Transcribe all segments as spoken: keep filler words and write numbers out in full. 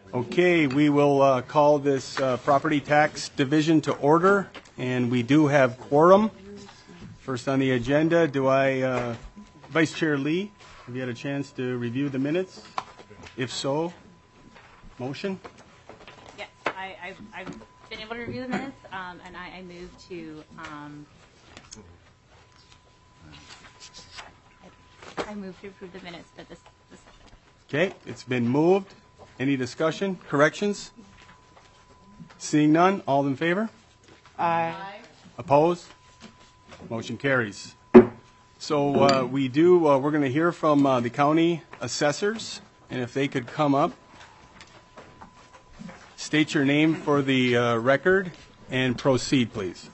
Okay, we will uh, call this uh, property tax division to order, and we do have quorum. First on the agenda, do I, uh, Vice Chair Lee, have you had a chance to review the minutes? If so, motion? Yes, I, I've, I've been able to review the minutes, um, and I, I move to, um, I, I move to approve the minutes for this, this session. Okay, it's been moved. Any discussion, corrections? Seeing none, all in favor? Aye. Opposed? Motion carries. So uh, we do, uh, we're going to hear from uh, the county assessors, and if they could come up, state your name for the uh, record, and proceed, please.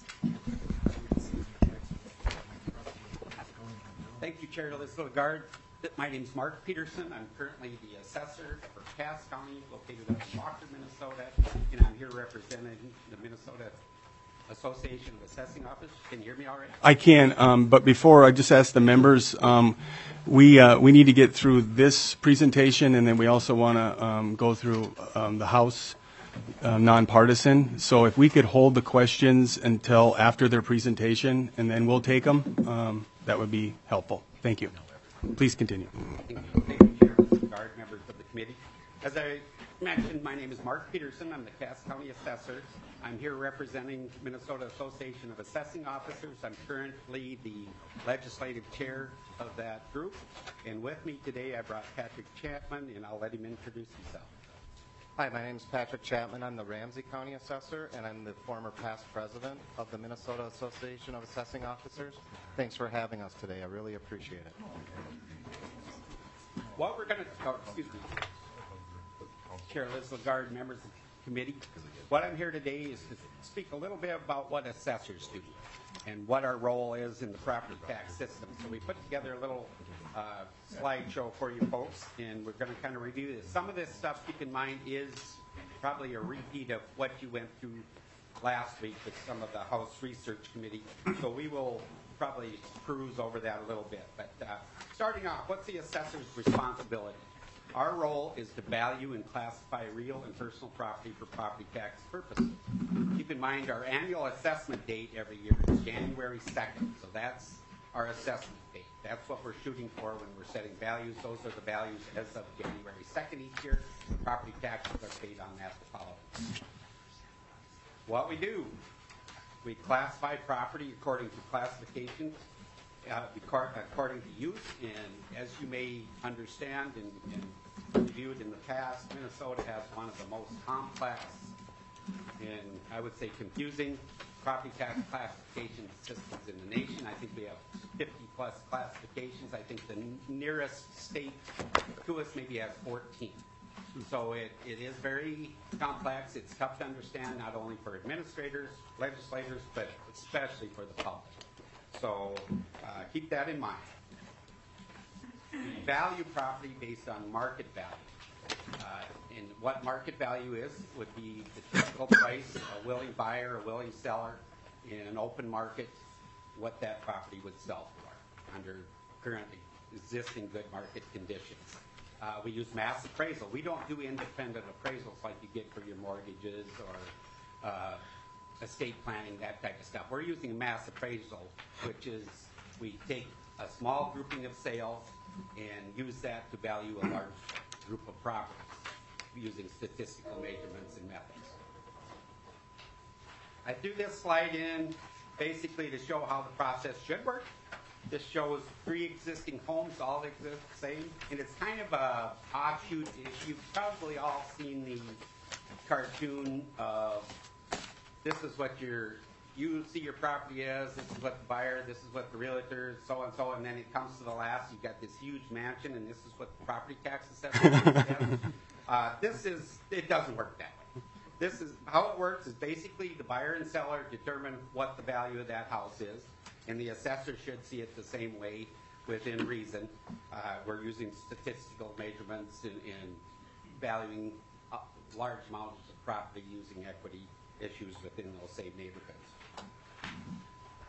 Thank you, Chair Elizabeth Lagarde. My name is Mark Peterson. I'm currently the assessor for Cass County, located in Walker, Minnesota, and I'm here representing the Minnesota Association of Assessing Office. Can you hear me all right? I can, um, but before I just ask the members, um, we uh, we need to get through this presentation, and then we also want to um, go through um, the House uh, nonpartisan. So if we could hold the questions until after their presentation, and then we'll take them, um, that would be helpful. Thank you. Please continue. Thank you, Thank you Chair Elizabeth Lagarde, members of the committee. As I mentioned, my name is Mark Peterson. I'm the Cass County Assessor. I'm here representing Minnesota Association of Assessing Officers. I'm currently the legislative chair of that group. And with me today, I brought Patrick Chapman, and I'll let him introduce himself. Hi, my name is Patrick Chapman. I'm the Ramsey County Assessor, and I'm the former past president of the Minnesota Association of Assessing Officers. Thanks for having us today. I really appreciate it. What we're going to, oh, excuse me, Chair Liz Lagarde, members of the committee, what I'm here today is to speak a little bit about what assessors do and what our role is in the property tax system. So we put together a little uh, slideshow for you folks, and we're going to kind of review this. Some of this stuff, keep in mind, is probably a repeat of what you went through last week with some of the House Research Committee. So we will probably cruise over that a little bit. But uh, starting off, what's the assessor's responsibility? Our role is to value and classify real and personal property for property tax purposes. Keep in mind our annual assessment date every year is January second. So that's our assessment date. That's what we're shooting for when we're setting values. Those are the values as of January second each year. Property taxes are paid on that the following. What we do, we classify property according to classifications, uh, according to use, and as you may understand and, and reviewed in the past, Minnesota has one of the most complex and I would say confusing property tax classification systems in the nation. I think we have fifty plus classifications. I think the nearest state to us maybe has fourteen. So it, it is very complex. It's tough to understand, not only for administrators, legislators, but especially for the public. So uh, keep that in mind. We value property based on market value. Uh, and what market value is would be the typical price, a willing buyer, a willing seller in an open market, what that property would sell for under currently existing good market conditions. Uh, we use mass appraisal. We don't do independent appraisals like you get for your mortgages or uh, estate planning, that type of stuff. We're using mass appraisal, which is we take a small grouping of sales and use that to value a large group of properties using statistical measurements and methods. I threw this slide in basically to show how the process should work. This shows pre-existing homes all exist the same, and it's kind of a offshoot issue. You've probably all seen the cartoon of this is what your you see your property as, this is what the buyer, this is what the realtor, so and so, and then it comes to the last, you've got this huge mansion, and this is what the property tax assessment is. Uh, this is, it doesn't work that way. This is, how it works is basically the buyer and seller determine what the value of that house is, and the assessor should see it the same way within reason. Uh, we're using statistical measurements and, and valuing uh, large amounts of property using equity issues within those same neighborhoods.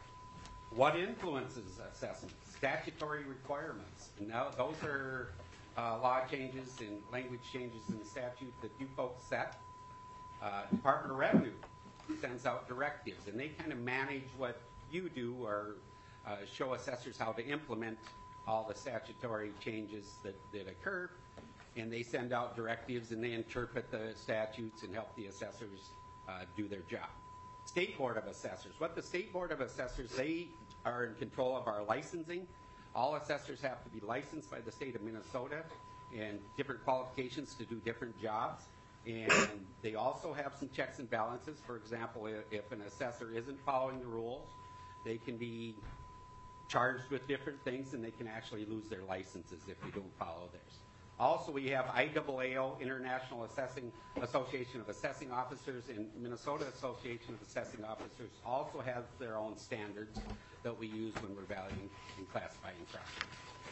What influences assessment? Statutory requirements. Now, those are uh, law changes and language changes in the statute that you folks set. Uh, Department of Revenue sends out directives, and they kind of manage what you do or uh, show assessors how to implement all the statutory changes that, that occur. And they send out directives, and they interpret the statutes and help the assessors uh, do their job. State Board of Assessors. What the State Board of Assessors, they are in control of our licensing. All assessors have to be licensed by the state of Minnesota and different qualifications to do different jobs. And they also have some checks and balances. For example, if, if an assessor isn't following the rules, they can be charged with different things, and they can actually lose their licenses if they don't follow theirs. Also, we have I A A O, International Assessing Association of Assessing Officers, and Minnesota Association of Assessing Officers also has their own standards that we use when we're valuing and classifying property.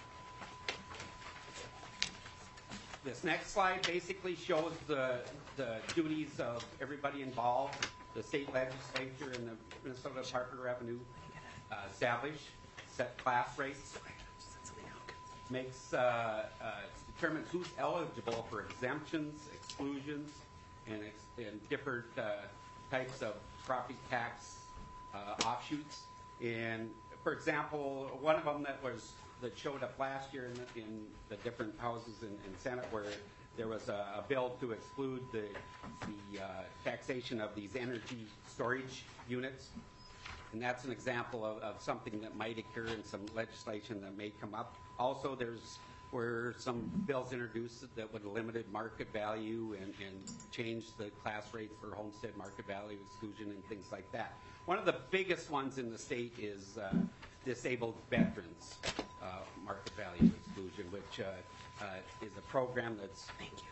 This next slide basically shows the, the duties of everybody involved. The state legislature and the Minnesota Department of Revenue uh, establish, set class rates, makes, uh, uh, determines who's eligible for exemptions, exclusions, and, ex and different uh, types of property tax uh, offshoots. And for example, one of them that was that showed up last year in the, in the different houses in, in Senate, where there was a, a bill to exclude the, the uh, taxation of these energy storage units. And that's an example of, of something that might occur in some legislation that may come up. Also, there's were some bills introduced that would have limited market value and, and change the class rates for homestead market value exclusion and things like that. One of the biggest ones in the state is uh, disabled veterans uh, market value exclusion, which uh, uh, is a program that's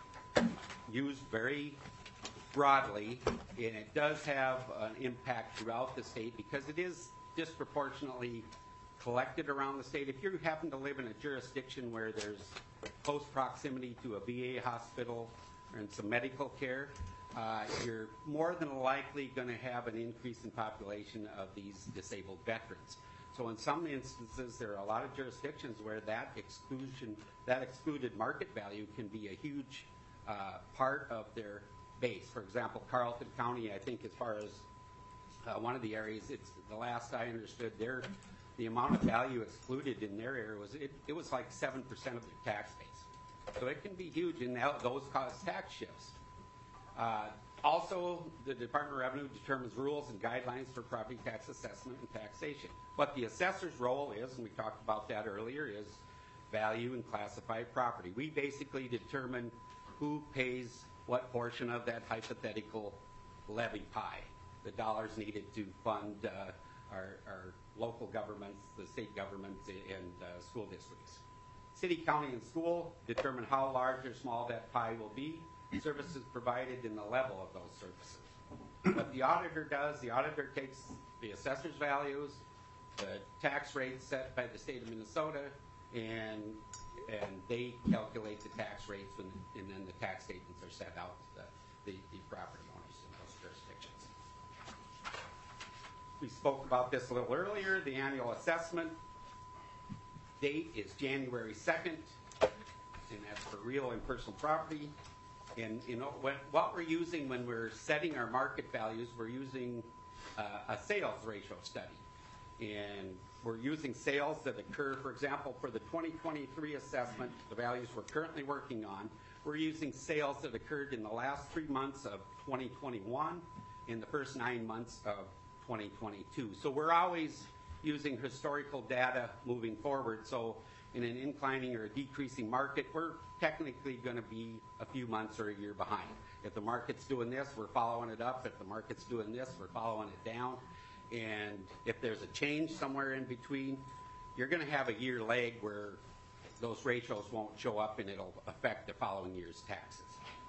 used very broadly, and it does have an impact throughout the state because it is disproportionately collected around the state. If you happen to live in a jurisdiction where there's close proximity to a V A hospital and some medical care, uh, you're more than likely going to have an increase in population of these disabled veterans. So in some instances, there are a lot of jurisdictions where that exclusion, that excluded market value can be a huge uh, part of their base. For example, Carleton County, I think as far as uh, one of the areas, it's the last I understood, their the amount of value excluded in their area was it, it was like seven percent of their tax base. So it can be huge, and now those cause tax shifts. Uh, also, the Department of Revenue determines rules and guidelines for property tax assessment and taxation. What the assessor's role is, and we talked about that earlier, is value and classify property. We basically determine who pays what portion of that hypothetical levy pie, the dollars needed to fund uh, our, our local governments, the state governments, and uh, school districts. City, county, and school determine how large or small that pie will be, services provided, and the level of those services. What the auditor does, the auditor takes the assessor's values, the tax rates set by the state of Minnesota, and and they calculate the tax rates, when, and then the tax statements are set out to the, the, the property owners in those jurisdictions. We spoke about this a little earlier. The annual assessment date is January second, and that's for real and personal property. And you know what, what we're using when we're setting our market values, we're using uh, a sales ratio study. And we're using sales that occur, for example, for the twenty twenty-three assessment, the values we're currently working on, we're using sales that occurred in the last three months of twenty twenty-one and the first nine months of twenty twenty-two. So we're always using historical data moving forward. So in an inclining or a decreasing market, we're technically going to be a few months or a year behind. If the market's doing this, we're following it up. If the market's doing this, we're following it down. And if there's a change somewhere in between, you're going to have a year lag where those ratios won't show up and it'll affect the following year's taxes.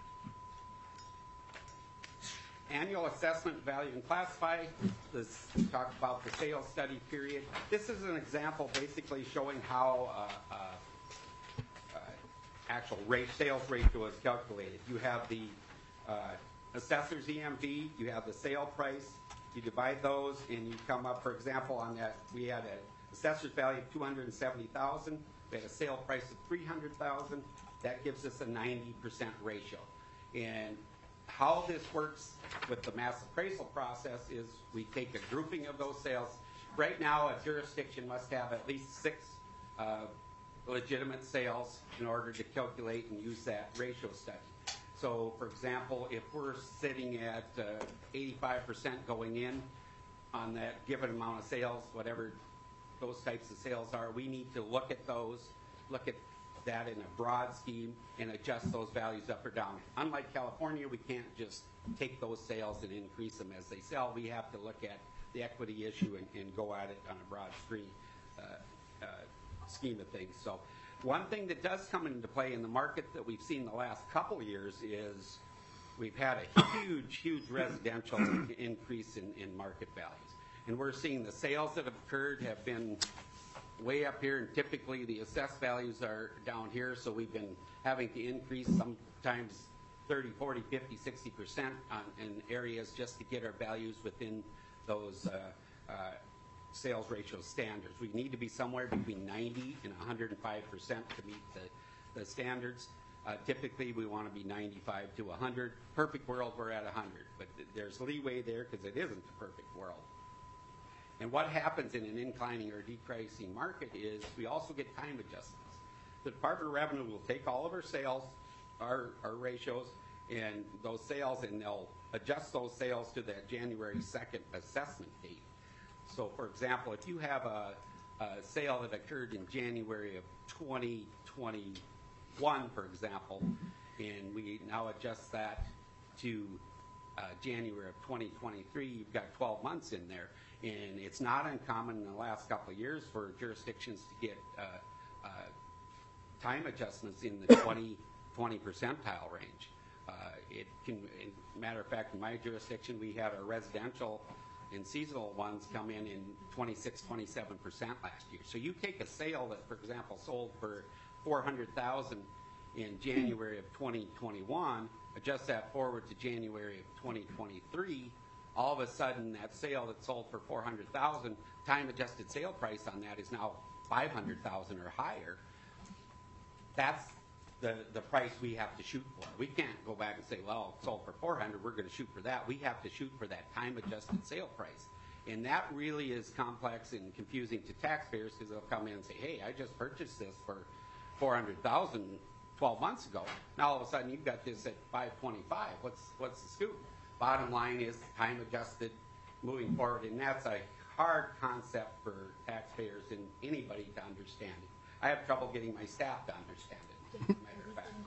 Annual assessment, value, and classify. This talked about the sales study period. This is an example basically showing how uh, uh, uh, actual rate, sales ratio is calculated. You have the uh, assessor's E M V, you have the sale price, you divide those, and you come up, for example, on that, we had an assessor's value of two hundred seventy thousand dollars, we had a sale price of three hundred thousand dollars, That gives us a ninety percent ratio. And how this works with the mass appraisal process is we take a grouping of those sales. Right now, a jurisdiction must have at least six uh, legitimate sales in order to calculate and use that ratio study. So, for example, if we're sitting at uh, eighty-five percent going in on that given amount of sales, whatever those types of sales are, we need to look at those, look at that in a broad scheme and adjust those values up or down. Unlike California, we can't just take those sales and increase them as they sell. We have to look at the equity issue and, and go at it on a broad screen, uh, uh, scheme of things. So one thing that does come into play in the market that we've seen the last couple of years is we've had a huge, huge residential increase in, in market values. And we're seeing the sales that have occurred have been way up here, and typically the assessed values are down here, so we've been having to increase sometimes thirty, forty, fifty, sixty percent on, in areas just to get our values within those uh, uh, sales ratio standards. We need to be somewhere between ninety and one hundred five percent to meet the, the standards. Uh, typically, we want to be ninety-five to one hundred. Perfect world, we're at one hundred, but th there's leeway there because it isn't the perfect world. And what happens in an inclining or decreasing market is we also get time adjustments. The Department of Revenue will take all of our sales, our, our ratios, and those sales, and they'll adjust those sales to that January second assessment date. So, for example, if you have a, a sale that occurred in January of twenty twenty-one, for example, and we now adjust that to uh, January of twenty twenty-three, you've got twelve months in there. And it's not uncommon in the last couple of years for jurisdictions to get uh, uh, time adjustments in the twenty, twenty percentile range. Uh, it can, in matter of fact, in my jurisdiction, we had our residential and seasonal ones come in in twenty-six, twenty-seven percent last year. So you take a sale that, for example, sold for four hundred thousand in January of twenty twenty-one, adjust that forward to January of twenty twenty-three, all of a sudden that sale that sold for four hundred thousand, time adjusted sale price on that is now five hundred thousand or higher. That's the, the price we have to shoot for. We can't go back and say, well, it sold for four hundred, we're going to shoot for that. We have to shoot for that time adjusted sale price. And that really is complex and confusing to taxpayers because they'll come in and say, hey, I just purchased this for four hundred thousand twelve months ago. Now all of a sudden you've got this at five twenty-five. What's, what's the scoop? Bottom line is time adjusted moving forward, and that's a hard concept for taxpayers and anybody to understand it. I have trouble getting my staff to understand it, as a matter of fact.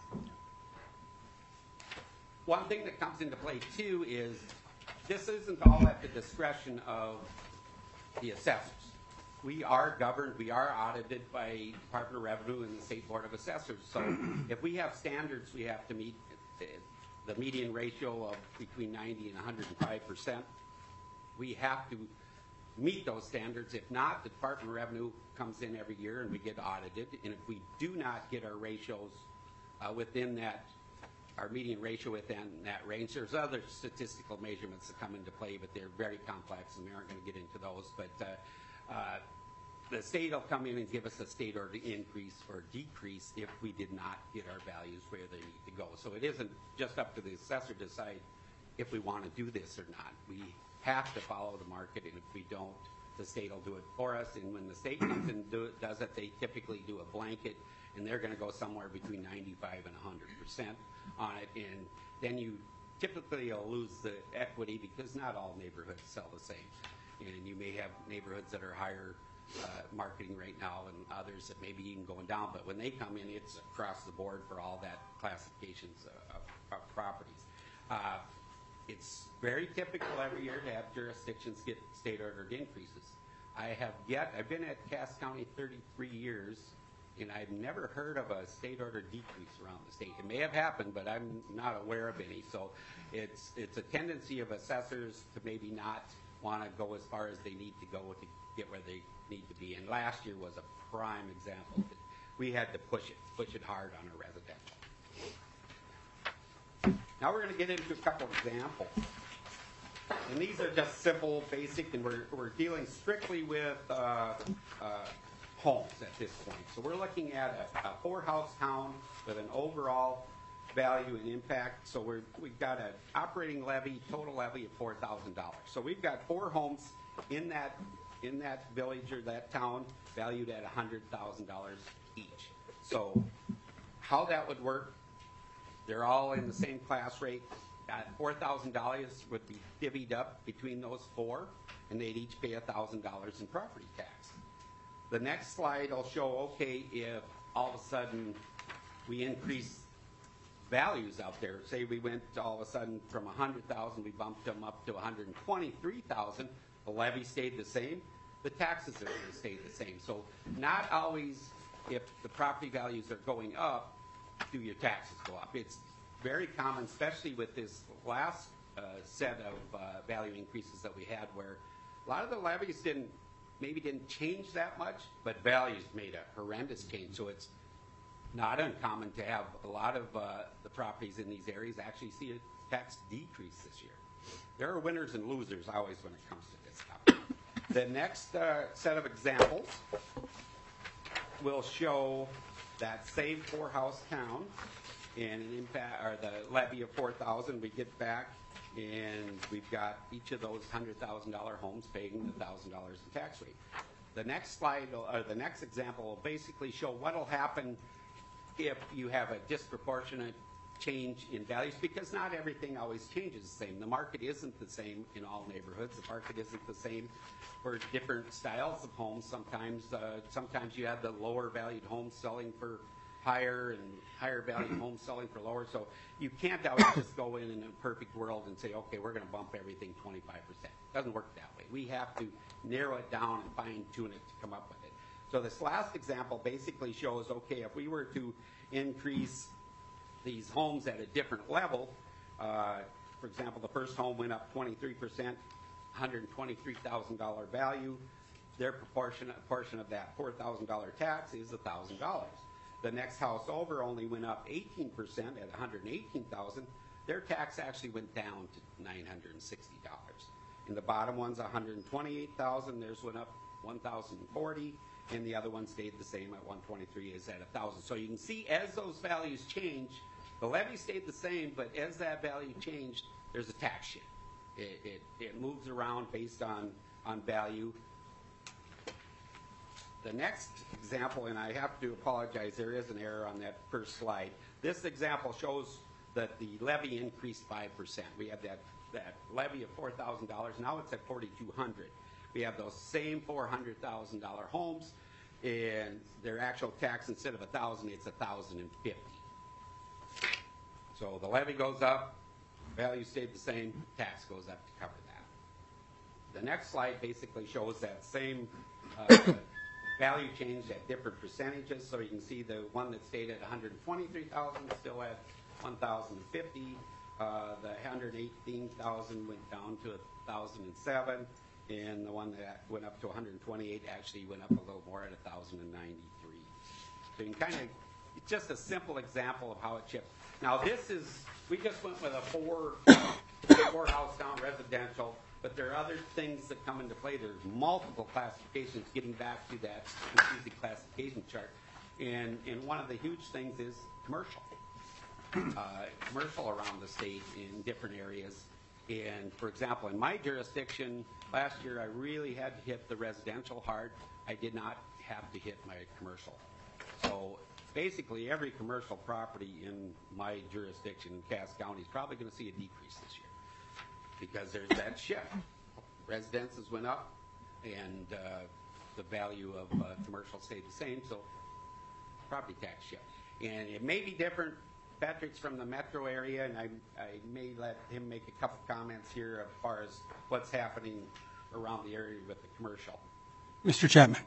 One thing that comes into play too is this isn't all at the discretion of the assessors. We are governed, we are audited by Department of Revenue and the State Board of Assessors. So if we have standards we have to meet, the median ratio of between ninety and one hundred five percent, we have to meet those standards. If not, the Department of Revenue comes in every year and we get audited. And if we do not get our ratios uh, within that, our median ratio within that range, there's other statistical measurements that come into play, but they're very complex and we aren't going to get into those. But uh, uh, the state will come in and give us a state order increase or decrease if we did not get our values where they need to go. So it isn't just up to the assessor to decide if we want to do this or not. We have to follow the market, and if we don't, the state will do it for us. And when the state comes and do it, does it, they typically do a blanket, and they're going to go somewhere between ninety-five and one hundred percent on it. And then you typically will lose the equity because not all neighborhoods sell the same. And you may have neighborhoods that are higher Uh, marketing right now and others that may be even going down, but when they come in, it's across the board for all that classifications uh, of, of properties. Uh, it's very typical every year to have jurisdictions get state ordered increases. I have yet, I've been at Cass County thirty-three years, and I've never heard of a state ordered decrease around the state. It may have happened, but I'm not aware of any. So it's, it's a tendency of assessors to maybe not want to go as far as they need to go to get where they need to be. And last year was a prime example. We had to push it, push it hard on our residential. Now we're going to get into a couple examples. And these are just simple, basic, and we're, we're dealing strictly with uh, uh, homes at this point. So we're looking at a, a four-house town with an overall value and impact. So we're, we've got an operating levy, total levy of four thousand dollars. So we've got four homes in that, in that village or that town valued at one hundred thousand dollars each. So how that would work, they're all in the same class rate. At four thousand dollars would be divvied up between those four, and they'd each pay one thousand dollars in property tax. The next slide will show, okay, if all of a sudden we increase values out there, say we went all of a sudden from one hundred thousand, we bumped them up to one hundred twenty-three thousand, the levy stayed the same, the taxes are going to stay the same. So not always, if the property values are going up, do your taxes go up. It's very common, especially with this last uh, set of uh, value increases that we had, where a lot of the levies didn't, maybe didn't change that much, but values made a horrendous change. So it's not uncommon to have a lot of uh, the properties in these areas actually see a tax decrease this year. There are winners and losers always when it comes to this stuff. The next uh, set of examples will show that same four-house town and an impact, or the levy of four thousand. We get back, and we've got each of those hundred thousand dollar homes paying the thousand dollars in tax rate. The next slide, or the next example, will basically show what will happen if you have a disproportionate change in values, because not everything always changes the same. The market isn't the same in all neighborhoods. The market isn't the same for different styles of homes. Sometimes, uh, sometimes you have the lower valued homes selling for higher and higher valued homes selling for lower. So you can't always just go in in a perfect world and say, okay, we're going to bump everything twenty-five percent. It doesn't work that way. We have to narrow it down and fine tune it to come up with it. So this last example basically shows, okay, if we were to increase these homes at a different level, uh, for example, the first home went up twenty-three percent, one hundred twenty-three thousand dollars value. Their proportion, portion of that four thousand dollar tax is one thousand dollars. The next house over only went up eighteen percent at one hundred eighteen thousand dollars. Their tax actually went down to nine hundred sixty dollars. In the bottom one's one hundred twenty-eight thousand dollars. Theirs went up one thousand forty dollars. And the other one stayed the same at one twenty-three, is at one thousand. So you can see as those values change, the levy stayed the same, but as that value changed, there's a tax shift. It, it, it moves around based on, on value. The next example, and I have to apologize, there is an error on that first slide. This example shows that the levy increased five percent. We had that, that levy of four thousand dollars. Now it's at forty-two hundred dollars. We have those same four hundred thousand dollar homes, and their actual tax, instead of one thousand dollars, it's one thousand fifty dollars. So the levy goes up, value stayed the same, tax goes up to cover that. The next slide basically shows that same uh, value change at different percentages. So you can see the one that stayed at one hundred twenty-three thousand dollars still at one thousand fifty dollars. Uh, the one hundred eighteen thousand dollars went down to one thousand seven dollars. And the one that went up to one hundred twenty-eight actually went up a little more at one thousand ninety-three. So you can kind of, it's just a simple example of how it shifts. Now this is, we just went with a four, four house down residential, but there are other things that come into play. There's multiple classifications, getting back to that confusing classification chart. And, and one of the huge things is commercial. Uh, commercial around the state in different areas. And for example, in my jurisdiction, last year I really had to hit the residential hard. I did not have to hit my commercial. So basically every commercial property in my jurisdiction, Cass County, is probably going to see a decrease this year because there's that shift. Residences went up and uh, the value of uh, commercial stayed the same, so property tax shift. And it may be different. Patrick's from the metro area, and I, I may let him make a couple comments here as far as what's happening around the area with the commercial. Mister Chapman.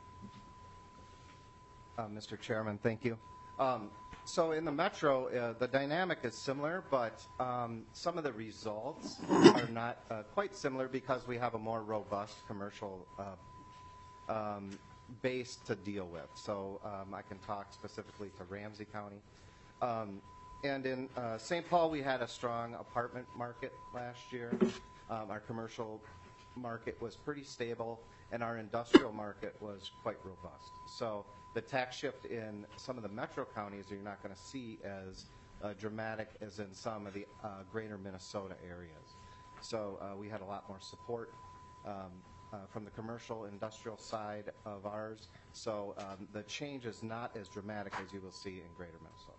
Uh, Mister Chairman, thank you. Um, so in the metro, uh, the dynamic is similar, but um, some of the results are not uh, quite similar because we have a more robust commercial uh, um, base to deal with. So um, I can talk specifically to Ramsey County. Um, And in uh, Saint Paul, we had a strong apartment market last year. Um, our commercial market was pretty stable. and our industrial market was quite robust. So the tax shift in some of the metro counties you're not going to see as uh, dramatic as in some of the uh, greater Minnesota areas. So uh, we had a lot more support um, uh, from the commercial industrial side of ours. So um, the change is not as dramatic as you will see in greater Minnesota.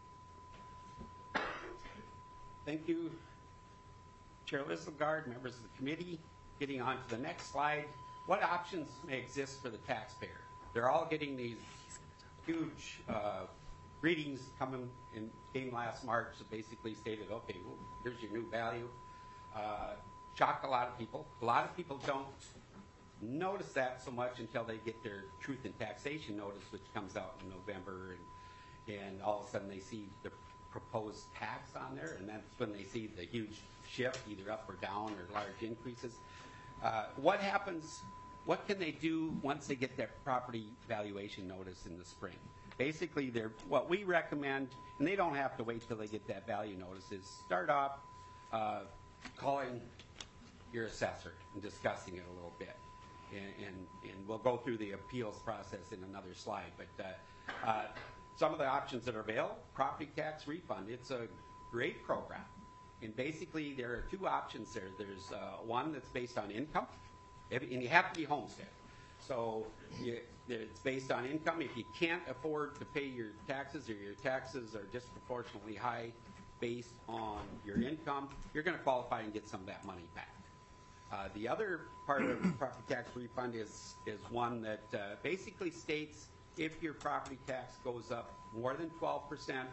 Thank you, Chair Lisselgard, members of the committee. Getting on to the next slide, what options may exist for the taxpayer? They're all getting these huge uh, readings coming in came last March that basically stated, okay, well, here's your new value. Uh, shocked a lot of people. A lot of people don't notice that so much until they get their truth in taxation notice, which comes out in November, and, and all of a sudden they see the proposed tax on there, and that's when they see the huge shift, either up or down or large increases. Uh, what happens, what can they do once they get their property valuation notice in the spring? Basically, they're, what we recommend, and they don't have to wait till they get that value notice, is start off uh, calling your assessor and discussing it a little bit. And, and, and we'll go through the appeals process in another slide. But uh, uh, some of the options that are available, property tax refund, it's a great program. And basically, there are two options there. There's uh, one that's based on income, and you have to be homestead. So you, it's based on income. If you can't afford to pay your taxes, or your taxes are disproportionately high based on your income, you're going to qualify and get some of that money back. Uh, the other part of property tax refund is, is one that uh, basically states if your property tax goes up more than twelve percent,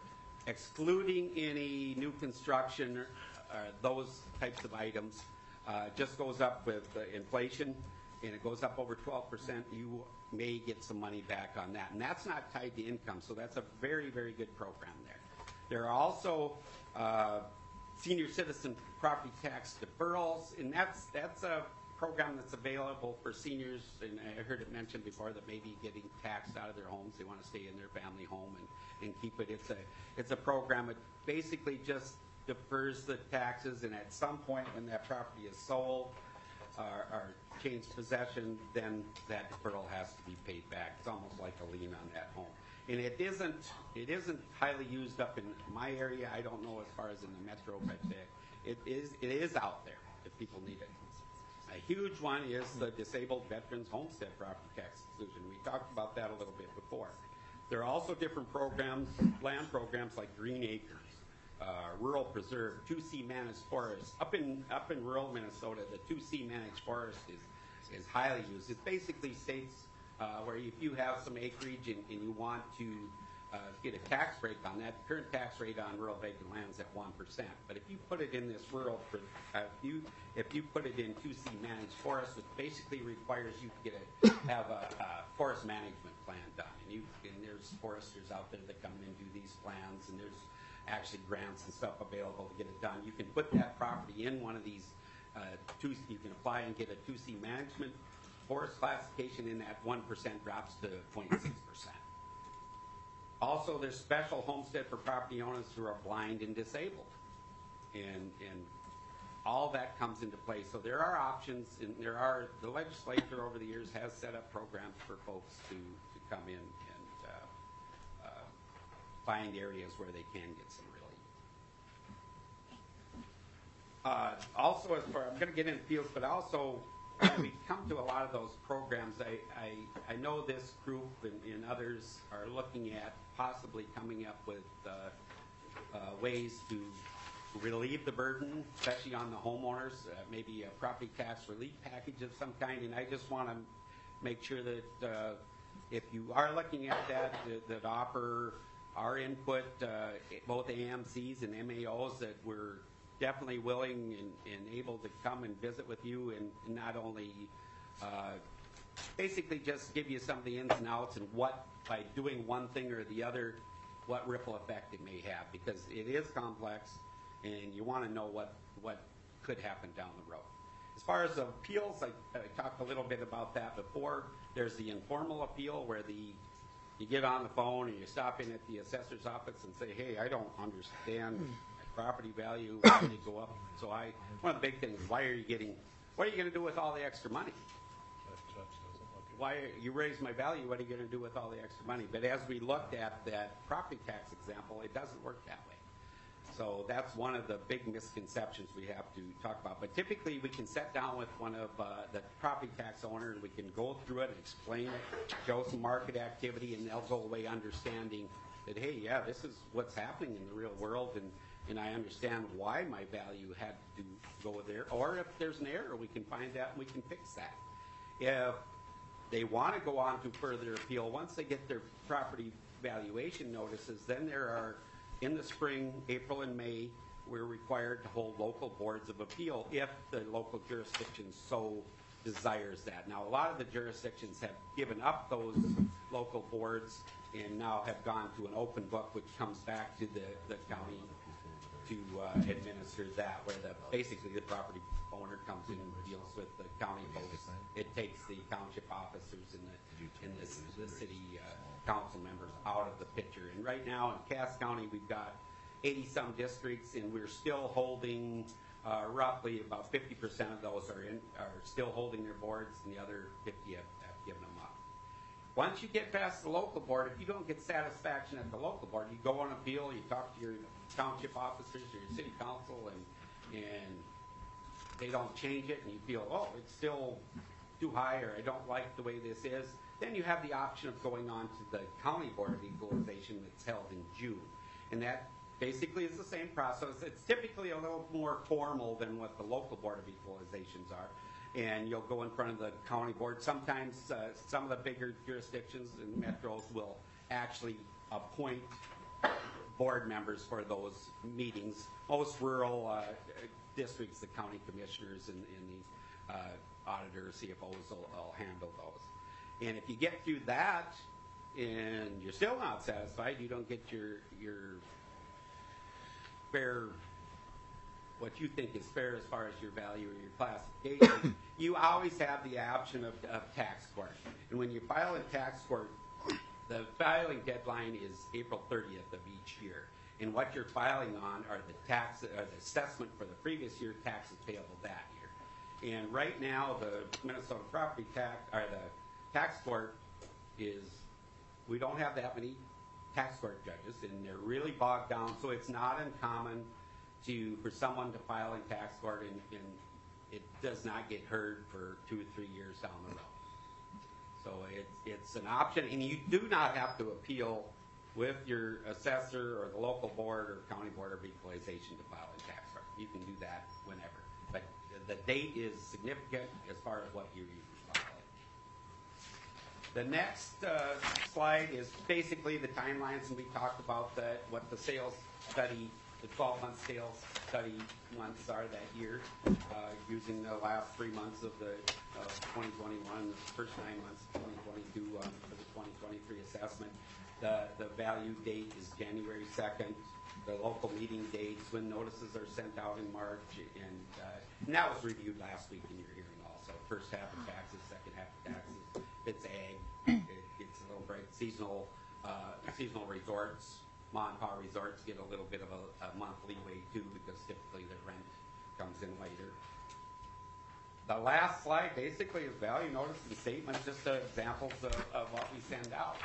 excluding any new construction, uh, those types of items, uh, just goes up with uh, inflation, and it goes up over twelve percent, you may get some money back on that. And that's not tied to income, so that's a very, very good program there. There are also uh, senior citizen property tax deferrals, and that's, that's a program that's available for seniors, and I heard it mentioned before that maybe getting taxed out of their homes, they want to stay in their family home and, and keep it. It's a, it's a program that basically just defers the taxes, and at some point when that property is sold or, or changed possession, then that deferral has to be paid back. It's almost like a lien on that home. And it isn't, it isn't highly used up in my area. I don't know as far as in the metro, but it is, it is out there if people need it. A huge one is the Disabled Veterans Homestead Property Tax Exclusion. We talked about that a little bit before. There are also different programs, land programs like Green Acres, uh, Rural Preserve, two C Managed Forest. Up in up in rural Minnesota, the two C Managed Forest is is highly used. It basically states uh, where if you have some acreage and, and you want to uh, get a tax break on that, the current tax rate on rural vacant land is at one percent. But if you put it in this rural, uh, if you if you put it in two C Managed Forest, it basically requires you to get a, have a, a forest management plan done. And, you, and there's foresters out there that come in and do these plans, and there's actually grants and stuff available to get it done. You can put that property in one of these uh, two, you can apply and get a two C management forest classification, and that one percent drops to twenty-six percent. Also, there's special homestead for property owners who are blind and disabled. And, and all that comes into play. So there are options, and there are, the legislature over the years has set up programs for folks to, to come in and uh, uh, find areas where they can get some relief. Uh, also, as far, I'm going to get into fields, but also when we come to a lot of those programs, I, I, I know this group and, and others are looking at possibly coming up with uh, uh, ways to relieve the burden, especially on the homeowners, uh, maybe a property tax relief package of some kind. And I just want to make sure that uh, if you are looking at that, that, that offer our input, uh, both A M Cs and M A Os, that we're definitely willing and, and able to come and visit with you, and, and not only uh, basically just give you some of the ins and outs and what, by doing one thing or the other, what ripple effect it may have, because it is complex and you want to know what, what could happen down the road. As far as appeals, I, I talked a little bit about that before. There's the informal appeal where the you get on the phone and you stop in at the assessor's office and say, hey, I don't understand property value, why did it go up? So I, one of the big things, why are you getting, what are you going to do with all the extra money? why you raise my value, what are you going to do with all the extra money? But as we looked at that property tax example, it doesn't work that way. So that's one of the big misconceptions we have to talk about. But typically, we can sit down with one of uh, the property tax owners, and we can go through it and explain it, show some market activity, and they'll go away understanding that, hey, yeah, this is what's happening in the real world, and, and I understand why my value had to go there. Or if there's an error, we can find that and we can fix that. If they want to go on to further appeal, once they get their property valuation notices, then there are, in the spring, April and May, we're required to hold local boards of appeal if the local jurisdiction so desires that. Now, a lot of the jurisdictions have given up those local boards and now have gone to an open book, which comes back to the, the county to uh, administer that, where the basically the property owner comes in and deals with the county folks. It takes the township officers and the, and the, the city uh, council members out of the picture. And right now in Cass County, we've got eighty-some districts, and we're still holding uh, roughly about fifty percent of those are in are still holding their boards, and the other fifty have, have given them up. Once you get past the local board, if you don't get satisfaction at the local board, you go on appeal, you talk to your township officers or your city council, and and they don't change it, and you feel, oh, it's still too high, or I don't like the way this is, then you have the option of going on to the County Board of Equalization that's held in June. And that basically is the same process. It's typically a little more formal than what the local Board of Equalizations are. And you'll go in front of the county board. Sometimes uh, some of the bigger jurisdictions and metros will actually appoint board members for those meetings. Most rural uh, districts, the county commissioners and, and the uh, auditors, C F Os will, will handle those. And if you get through that and you're still not satisfied, you don't get your your fair, what you think is fair as far as your value or your classification, you always have the option of, of tax court. And when you file in tax court, the filing deadline is April thirtieth of each year. And what you're filing on are the tax, or the assessment for the previous year, taxes payable that year. And right now, the Minnesota property tax, or the tax court is, we don't have that many tax court judges, and they're really bogged down, so it's not uncommon to for someone to file in tax court, and, and it does not get heard for two or three years down the road. So it's, it's an option, and you do not have to appeal with your assessor or the local board or county board of equalization to file in tax court. You can do that whenever. But the date is significant as far as what you file. The next uh, slide is basically the timelines, and we talked about the, what the sales study, the twelve-month sales study months are that year, uh, using the last three months of the uh, twenty twenty-one, the first nine months of twenty twenty-two um, for the twenty twenty-three assessment. The, the value date is January second. The local meeting dates, when notices are sent out in March, and, uh, and that was reviewed last week in your hearing also. First half of taxes, second half of taxes. If it's ag, it, it's a little break. Seasonal, uh, seasonal resorts, Ma and Pa resorts get a little bit of a, a month leeway too, because typically the rent comes in later. The last slide basically is value notice and statements, just uh, examples of, of what we send out.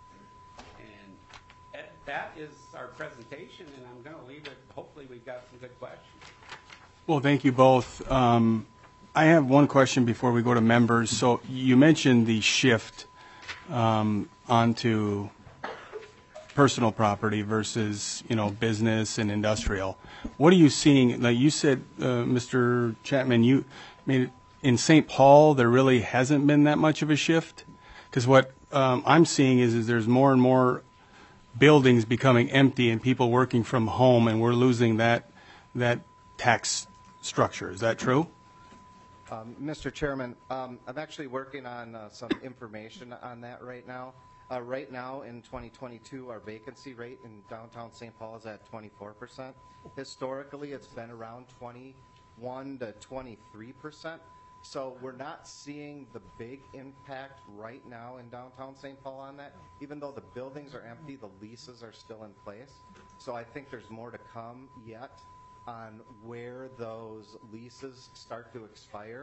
And that is our presentation, and I'm going to leave it. Hopefully we've got some good questions. Well, thank you both. Um, I have one question before we go to members. So you mentioned the shift um, onto personal property versus, you know, business and industrial. What are you seeing? Like you said, uh, Mister Chapman, you I mean, in Saint Paul, there really hasn't been that much of a shift? Because what um, I'm seeing is, is there's more and more buildings becoming empty and people working from home, and we're losing that that tax structure. Is that true? Um, Mister Chairman, um, I'm actually working on uh, some information on that right now. Uh, right now, in twenty twenty-two, our vacancy rate in downtown Saint Paul is at twenty-four percent. Historically, it's been around twenty-one to twenty-three percent. So we're not seeing the big impact right now in downtown Saint Paul on that. Even though the buildings are empty, the leases are still in place. So I think there's more to come yet on where those leases start to expire.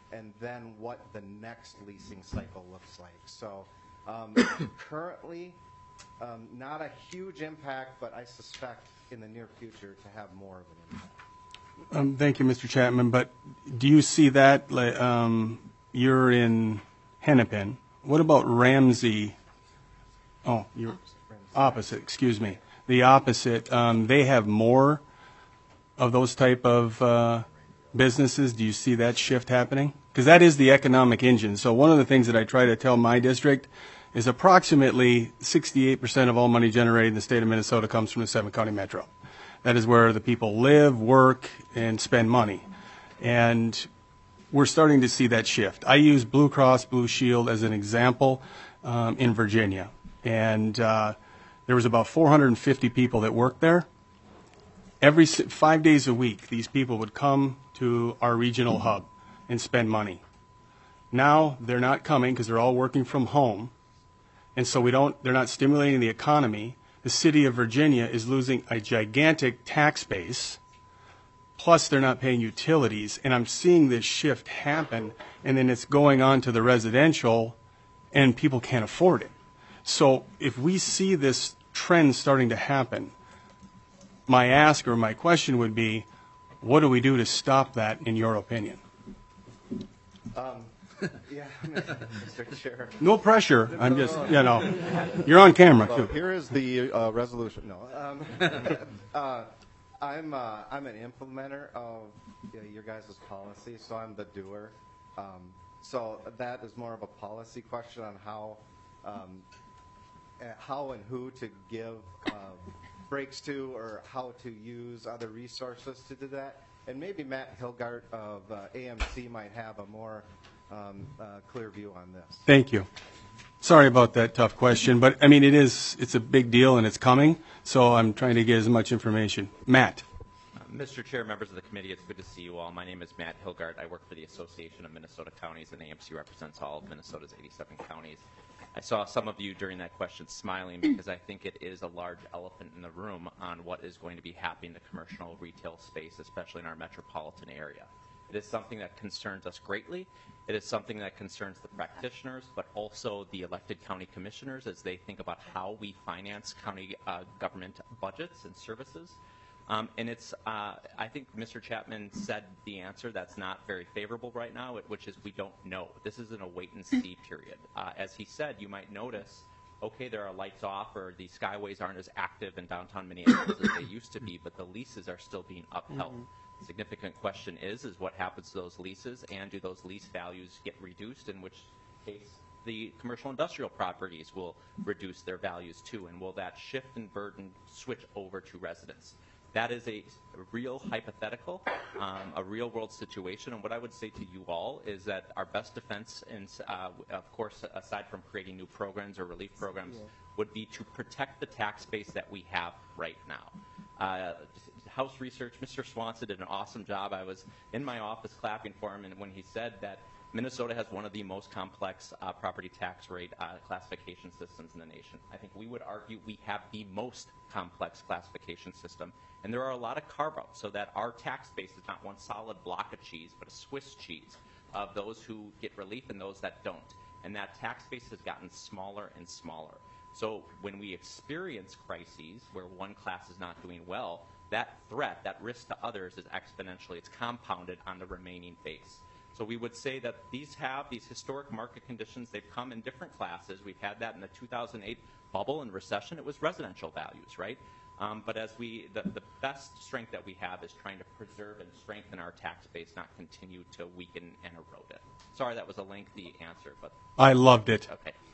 and then what the next leasing cycle looks like. So um, currently, um, not a huge impact, but I suspect in the near future to have more of an impact. Um, thank you, Mister Chapman. But do you see that? like, Um, you're in Hennepin. What about Ramsey? Oh, you're opposite. Excuse me. The opposite. Um, they have more of those type of uh, businesses. Do you see that shift happening? Because that is the economic engine. So one of the things that I try to tell my district is approximately sixty-eight percent of all money generated in the state of Minnesota comes from the seven county metro. That is where the people live, work, and spend money. And we're starting to see that shift. I use Blue Cross Blue Shield as an example um, in Virginia. And uh, there was about four hundred fifty people that worked there. Every s- five days a week, these people would come to our regional hub and spend money. Now they're not coming because they're all working from home. And so we don't, they're not stimulating the economy. The city of Virginia is losing a gigantic tax base, plus they're not paying utilities. And I'm seeing this shift happen, and then it's going on to the residential, and people can't afford it. So if we see this trend starting to happen, my ask or my question would be, what do we do to stop that, in your opinion? Um, yeah, Mister Chair. No pressure. I'm just, you know, you're on camera, So too. here is the uh, resolution. No, um, uh, I'm uh, I'm an implementer of uh, your guys' policy, so I'm the doer. Um, so that is more of a policy question on how um, uh, how and who to give uh, breaks to, or how to use other resources to do that. And maybe Matt Hilgart of uh, A M C might have a more um, uh, clear view on this. Thank you. Sorry about that tough question, but I mean, it is, it's a big deal and it's coming, so I'm trying to get as much information. Matt. Uh, Mister Chair, members of the committee, it's good to see you all. My name is Matt Hilgart. I work for the Association of Minnesota Counties, and A M C represents all of Minnesota's eighty-seven counties. I saw some of you during that question smiling because I think it is a large elephant in the room on what is going to be happening in the commercial retail space, especially in our metropolitan area. It is something that concerns us greatly. It is something that concerns the practitioners, but also the elected county commissioners as they think about how we finance county uh, government budgets and services. Um, and it's, uh, I think Mister Chapman said the answer that's not very favorable right now, which is we don't know. This is in a wait and see period. Uh, as he said, you might notice, okay, there are lights off, or the skyways aren't as active in downtown Minneapolis as they used to be, but the leases are still being upheld. Mm-hmm. The significant question is, is what happens to those leases, and do those lease values get reduced, in which case the commercial industrial properties will reduce their values too, and will that shift and burden switch over to residents? That is a real hypothetical, um, a real world situation. And what I would say to you all is that our best defense, and uh, of course, aside from creating new programs or relief programs, yeah. would be to protect the tax base that we have right now. Uh, House Research, Mister Swanson did an awesome job. I was in my office clapping for him, and when he said that Minnesota has one of the most complex uh, property tax rate uh, classification systems in the nation. I think we would argue we have the most complex classification system, and there are a lot of carve-outs so that our tax base is not one solid block of cheese, but a Swiss cheese of those who get relief and those that don't. And that tax base has gotten smaller and smaller. So when we experience crises where one class is not doing well, that threat, that risk to others is exponentially, it's compounded on the remaining base. So we would say that these have, these historic market conditions, they've come in different classes. We've had that in the two thousand eight bubble and recession. It was residential values, right? Um, but as we, the, the best strength that we have is trying to preserve and strengthen our tax base, not continue to weaken and erode it. Sorry, that was a lengthy answer, but. I loved it.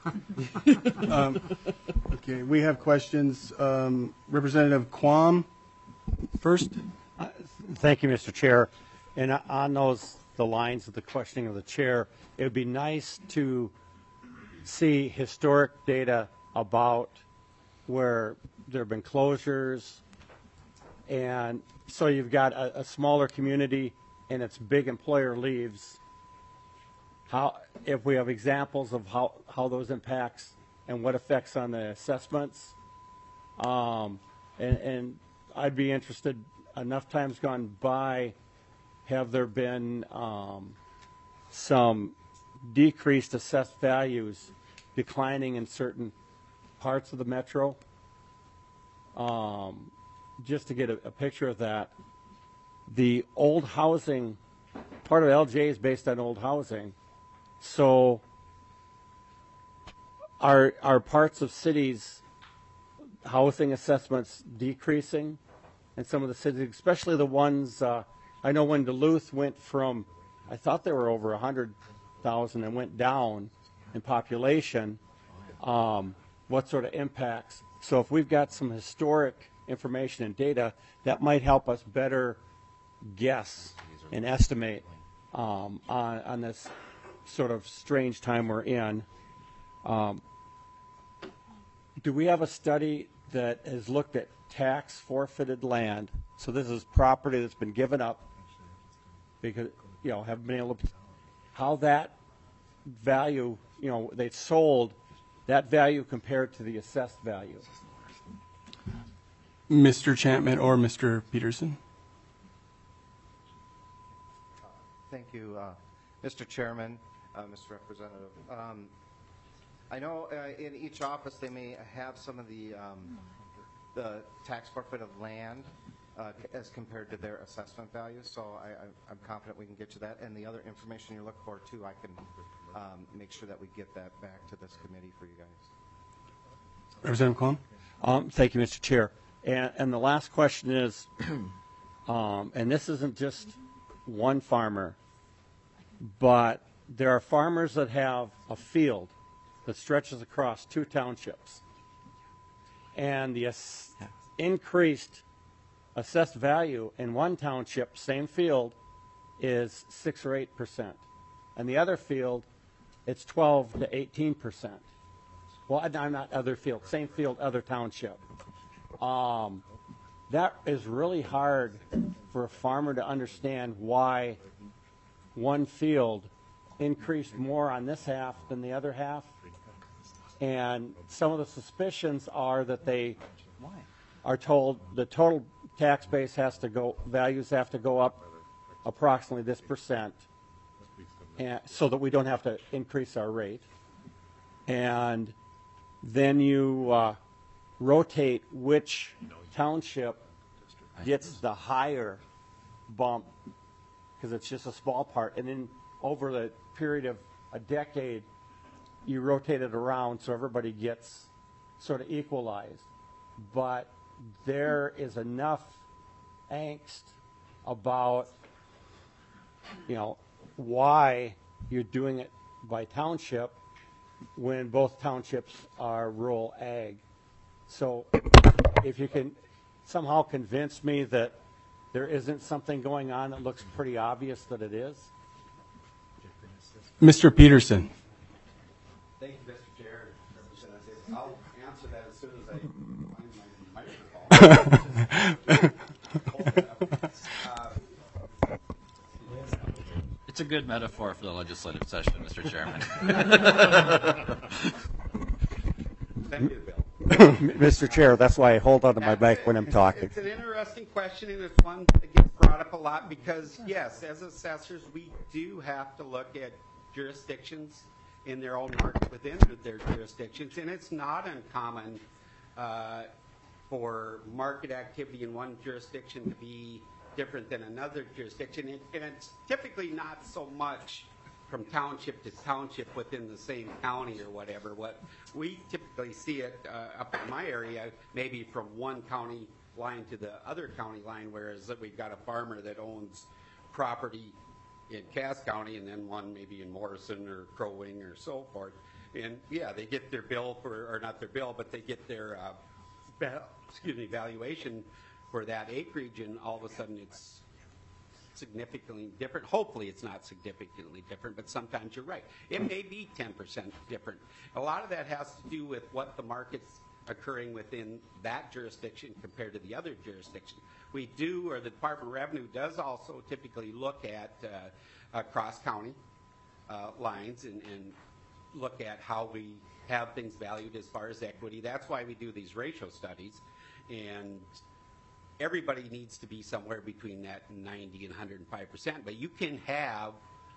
Okay. um, okay, we have questions. Um, Representative Quam first. Uh, thank you, Mister Chair. And on those, the lines of the questioning of the chair, it would be nice to see historic data about where there have been closures, and so you've got a, a smaller community and its big employer leaves. How, if we have examples of how, how those impacts and what effects on the assessments, um, and, and I'd be interested, enough times gone by, have there been um, some decreased assessed values declining in certain parts of the metro. Um, just to get a, a picture of that, the old housing, part of L J is based on old housing, so are, are parts of cities housing assessments decreasing in some of the cities, especially the ones, uh, I know when Duluth went from, I thought there were over one hundred thousand and went down in population, um, what sort of impacts. So if we've got some historic information and data, that might help us better guess and estimate um, on, on this sort of strange time we're in. Um, do we have a study that has looked at tax forfeited land? So this is property that's been given up because, you know, haven't been able to, how that value, you know, they sold, that value compared to the assessed value. Mister Chapman or Mister Peterson? Thank you, uh, Mister Chairman, uh, Mister Representative. Um, I know uh, in each office they may have some of the um, the tax forfeit of land uh, as compared to their assessment value. So I, I, I'm confident we can get you that, and the other information you look for too. I can um, make sure that we get that back to this committee for you guys. Representative Cohen? Um, thank you, Mister Chair. And, and the last question is, um, and this isn't just one farmer, but there are farmers that have a field that stretches across two townships. And the ass- increased assessed value in one township, same field, is six or eight percent. And the other field, it's twelve to eighteen percent. Well, I'm not other field, same field, other township. Um, that is really hard for a farmer to understand why one field increased more on this half than the other half. And some of the suspicions are that they are told the total tax base has to go, values have to go up approximately this percent, and so that we don't have to increase our rate. And then you uh, rotate which township gets the higher bump, because it's just a small part. And then over the period of a decade, you rotate it around so everybody gets sort of equalized. But there is enough angst about, you know, why you're doing it by township when both townships are rural ag. So if you can somehow convince me that there isn't something going on that looks pretty obvious that it is. Mister Peterson? Thank you, Mister Chair, Representative. I'll answer that as soon as I find my microphone. uh, It's a good metaphor for the legislative session, Mister Chairman. Thank you, Bill. Mister Chair, that's why I hold on to my mic when I'm talking. It's an interesting question, and it's one that gets brought up a lot because, yes, as assessors, we do have to look at jurisdictions in their own market within their jurisdictions, and it's not uncommon uh, for market activity in one jurisdiction to be different than another jurisdiction, and, and it's typically not so much from township to township within the same county or whatever. What we typically see it uh, up in my area, maybe from one county line to the other county line, whereas we've got a farmer that owns property in Cass County and then one maybe in Morrison or Crow Wing or so forth. And yeah, they get their bill for, or not their bill, but they get their, uh, va- excuse me, valuation for that acreage, and all of a sudden it's significantly different. Hopefully it's not significantly different, but sometimes you're right. It may be ten percent different. A lot of that has to do with what the market's occurring within that jurisdiction compared to the other jurisdiction. We do, or the Department of Revenue does also typically look at uh, uh, cross-county uh, lines and, and look at how we have things valued as far as equity. That's why we do these ratio studies, and everybody needs to be somewhere between that ninety and one hundred five percent, but you can have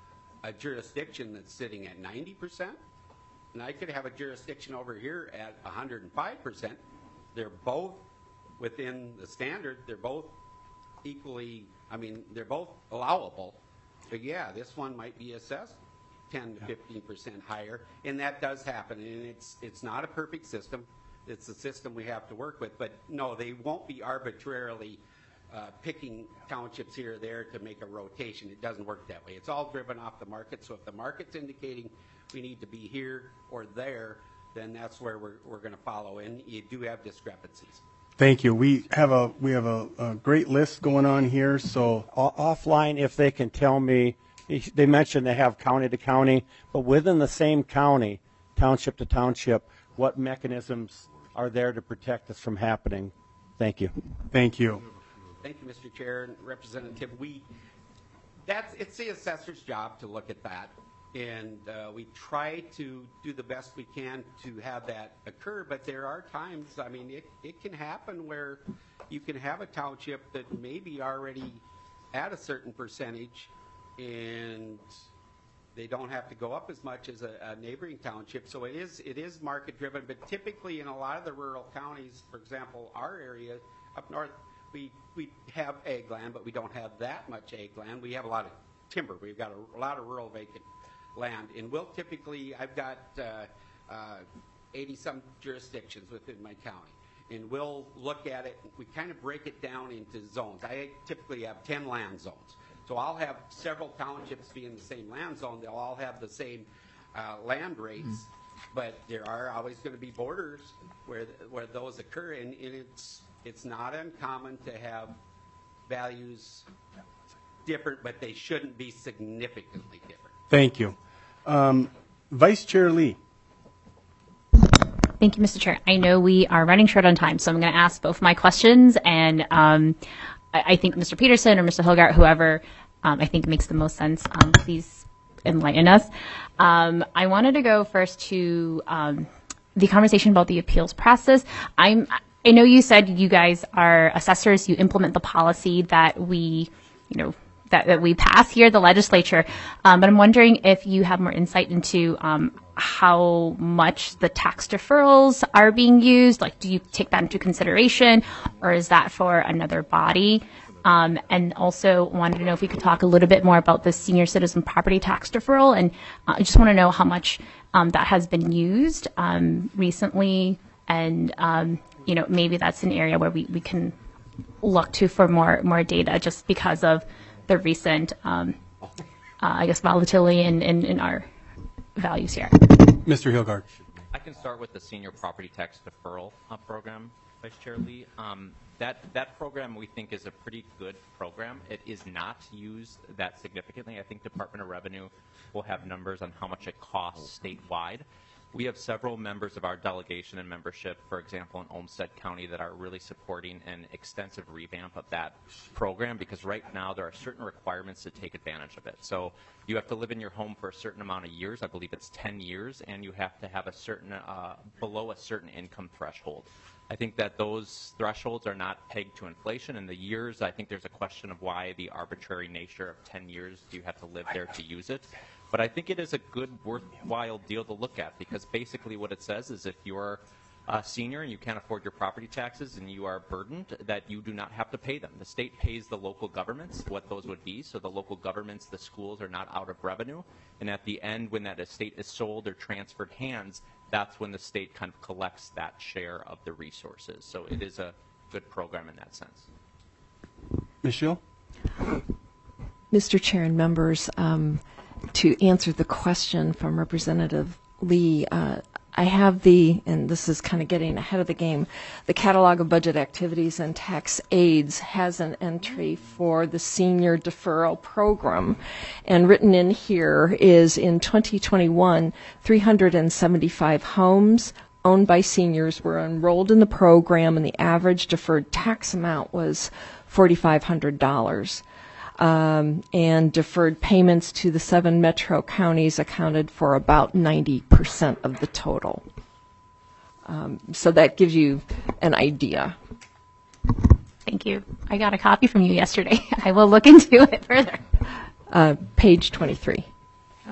a jurisdiction that's sitting at ninety percent, and I could have a jurisdiction over here at one hundred five percent. They're both within the standard. They're both equally, I mean, they're both allowable. But yeah, this one might be assessed ten to fifteen percent higher, and that does happen. And it's it's not a perfect system. It's a system we have to work with. But no, they won't be arbitrarily uh, picking townships here or there to make a rotation. It doesn't work that way. It's all driven off the market. So if the market's indicating we need to be here or there, then that's where we're, we're going to follow. And you do have discrepancies. Thank you. We have a we have a, a great list going on here. So O- Offline, if they can tell me, they mentioned they have county to county, but within the same county, township to township, what mechanisms are there to protect this from happening? Thank you. thank you. Thank you, Mister Chair and Representative. We that's it's the assessor's job to look at that, and uh, we try to do the best we can to have that occur. But there are times, I mean, it it can happen where you can have a township that may be already at a certain percentage, and they don't have to go up as much as a, a neighboring township. So it is it is market driven. But typically, in a lot of the rural counties, for example, our area up north, we we have ag land, but we don't have that much ag land. We have a lot of timber. We've got a, a lot of rural vacant land, and we'll typically, I've got uh, uh, eighty some jurisdictions within my county, and we'll look at it. We kind of break it down into zones. I typically have ten land zones. So I'll have several townships be in the same land zone. They'll all have the same uh, land rates, mm. but there are always going to be borders where where those occur, and, and it's it's not uncommon to have values different, but they shouldn't be significantly different. Thank you. Um, Vice Chair Lee. Thank you, Mister Chair. I know we are running short on time, so I'm going to ask both my questions, and um, I, I think Mister Peterson or Mister Hilgart, whoever um, I think makes the most sense, um, please enlighten us. Um, I wanted to go first to um, the conversation about the appeals process. I'm, I know you said you guys are assessors, you implement the policy that we, you know, that, that we pass here, the legislature, um, but I'm wondering if you have more insight into um, how much the tax deferrals are being used. Like, do you take that into consideration, or is that for another body? Um, and also wanted to know if we could talk a little bit more about the senior citizen property tax deferral, and uh, I just want to know how much um, that has been used um, recently, and um, you know, maybe that's an area where we, we can look to for more more data, just because of the recent, um, uh, I guess, volatility in, in, in our values here. Mister Hilgard. I can start with the senior property tax deferral uh, program, Vice Chair Lee. Um, that that program we think is a pretty good program. It is not used that significantly. I think Department of Revenue will have numbers on how much it costs statewide. We have several members of our delegation and membership, for example, in Olmsted County, that are really supporting an extensive revamp of that program, because right now there are certain requirements to take advantage of it. So you have to live in your home for a certain amount of years. I believe it's ten years, and you have to have a certain, uh, below a certain income threshold. I think that those thresholds are not pegged to inflation. In the years, I think there's a question of why the arbitrary nature of ten years do you have to live there to use it. But I think it is a good, worthwhile deal to look at, because basically what it says is if you're a senior and you can't afford your property taxes and you are burdened, that you do not have to pay them. The state pays the local governments what those would be, so the local governments, the schools are not out of revenue. And at the end, when that estate is sold or transferred hands, that's when the state kind of collects that share of the resources. So it is a good program in that sense. Miz Schill? Mister Chair and members, um, to answer the question from Representative Lee, uh, I have the, and this is kind of getting ahead of the game, the Catalog of Budget Activities and Tax Aids has an entry for the Senior Deferral Program. And written in here is, in twenty twenty-one, three hundred seventy-five homes owned by seniors were enrolled in the program, and the average deferred tax amount was four thousand five hundred dollars. Um, and deferred payments to the seven metro counties accounted for about ninety percent of the total. Um, so that gives you an idea. Thank you. I got a copy from you yesterday. I will look into it further. Uh, page twenty-three.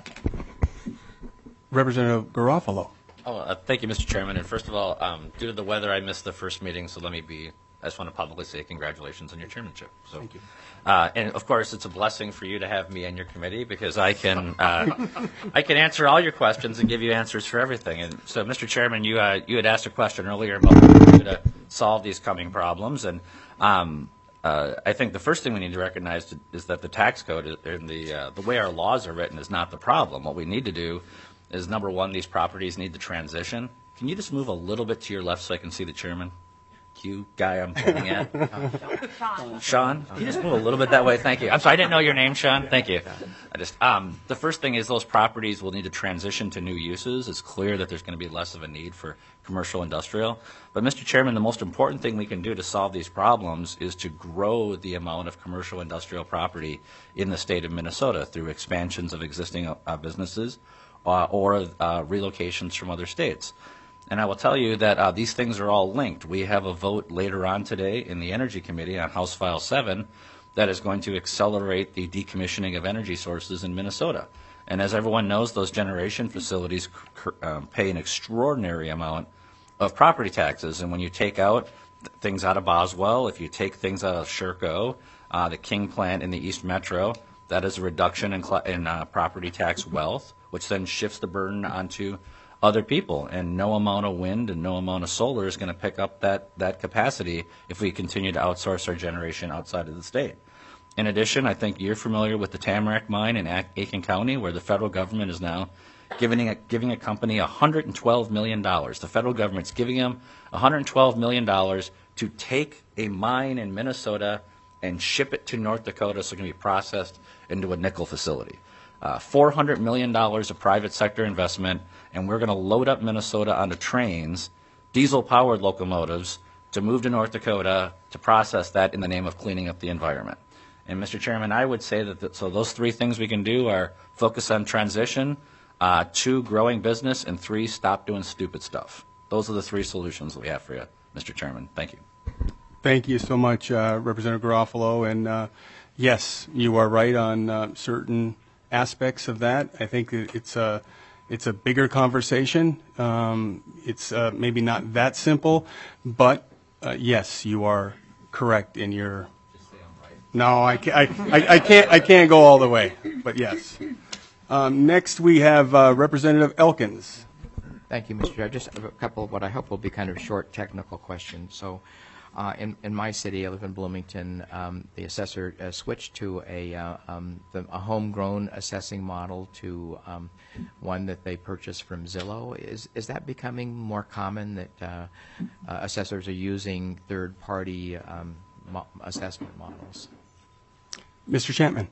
Representative Garofalo. Oh, uh, thank you, Mister Chairman. And first of all, um, due to the weather, I missed the first meeting, so let me be, I just want to publicly say congratulations on your chairmanship. So, Thank you. Uh, and of course, it's a blessing for you to have me and your committee because I can, uh, I can answer all your questions and give you answers for everything. And so, Mister Chairman, you, uh, you had asked a question earlier about what we do to solve these coming problems. And um, uh, I think the first thing we need to recognize is that the tax code and the, uh, the way our laws are written is not the problem. What we need to do is, number one, these properties need to transition. Can you just move a little bit to your left so I can see the chairman? Q guy I'm pointing at. Sean. Sean, can you just move a little bit that way? Thank you. I'm sorry, I didn't know your name, Sean. Thank you. I just um, the first thing is those properties will need to transition to new uses. It's clear that there's going to be less of a need for commercial industrial. But, Mister Chairman, the most important thing we can do to solve these problems is to grow the amount of commercial industrial property in the state of Minnesota through expansions of existing uh, businesses uh, or uh, relocations from other states. And I will tell you that uh, these things are all linked. We have a vote later on today in the Energy Committee on House File seven that is going to accelerate the decommissioning of energy sources in Minnesota. And as everyone knows, those generation facilities um, pay an extraordinary amount of property taxes. And when you take out th- things out of Boswell, if you take things out of Sherco, uh, the King plant in the East Metro, that is a reduction in, cl- in uh, property tax wealth, which then shifts the burden onto other people, and no amount of wind and no amount of solar is going to pick up that, that capacity if we continue to outsource our generation outside of the state. In addition, I think you're familiar with the Tamarack mine in Aiken County, where the federal government is now giving a, giving a company one hundred twelve million dollars. The federal government's giving them one hundred twelve million dollars to take a mine in Minnesota and ship it to North Dakota so it can be processed into a nickel facility. Uh, four hundred million dollars of private sector investment, and we're going to load up Minnesota onto trains, diesel-powered locomotives, to move to North Dakota to process that in the name of cleaning up the environment. And, Mister Chairman, I would say that, the, so those three things we can do are focus on transition, uh, two, growing business, and three, stop doing stupid stuff. Those are the three solutions that we have for you, Mister Chairman. Thank you. Thank you so much, uh, Representative Garofalo. And uh, yes, you are right on uh, certain aspects of that. I think it's a it's a bigger conversation. Um, it's uh, maybe not that simple, but uh, yes, you are correct in your. No, I can't. I, I, I can't. I can't go all the way, but yes. Um, next, we have uh, Representative Elkins. Thank you, Mister Chair. Just a couple of what I hope will be kind of short technical questions. So. Uh, in, in my city, I live in Bloomington, um, the assessor uh, switched to a, uh, um, the, a homegrown assessing model to um, one that they purchased from Zillow. Is, is that becoming more common that uh, uh, assessors are using third-party um, mo- assessment models? Mister Chapman.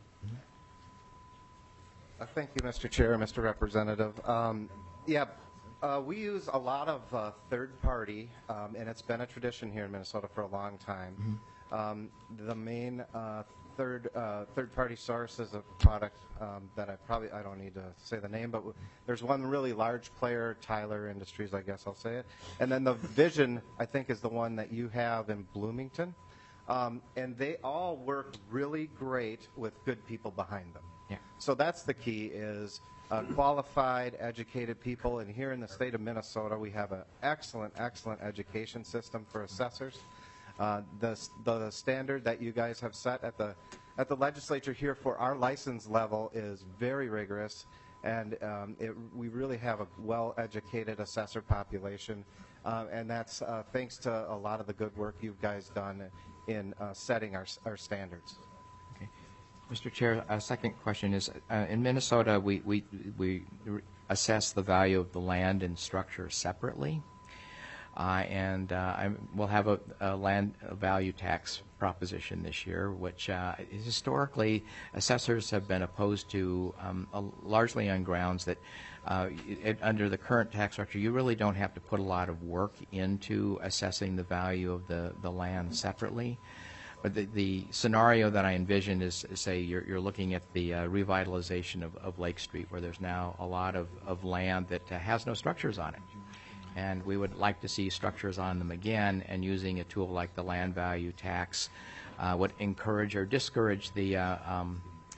Uh, thank you, Mister Chair, Mister Representative. Um, yeah. Uh, we use a lot of uh, third-party, um, and it's been a tradition here in Minnesota for a long time. Mm-hmm. Um, the main uh, third uh, third-party source is a product um, that I probably I don't need to say the name, but w- there's one really large player, Tyler Industries, I guess I'll say it, and then the Vision I think is the one that you have in Bloomington, um, and they all work really great with good people behind them. Yeah. So that's the key is. Uh, qualified, educated people, and here in the state of Minnesota, we have an excellent, excellent education system for assessors. Uh, the the standard that you guys have set at the at the legislature here for our license level is very rigorous, and um, it, we really have a well-educated assessor population, uh, and that's uh, thanks to a lot of the good work you guys done in uh, setting our our standards. Mister Chair, a second question is, uh, in Minnesota, we, we, we assess the value of the land and structure separately, uh, and uh, I'm, we'll have a, a land value tax proposition this year, which uh, historically assessors have been opposed to um, uh, largely on grounds that uh, it, under the current tax structure, you really don't have to put a lot of work into assessing the value of the, the land separately. But the, the scenario that I envision is, say, you're, you're looking at the uh, revitalization of, of Lake Street, where there's now a lot of, of land that uh, has no structures on it. And we would like to see structures on them again, and using a tool like the land value tax uh, would encourage or discourage the uh, um,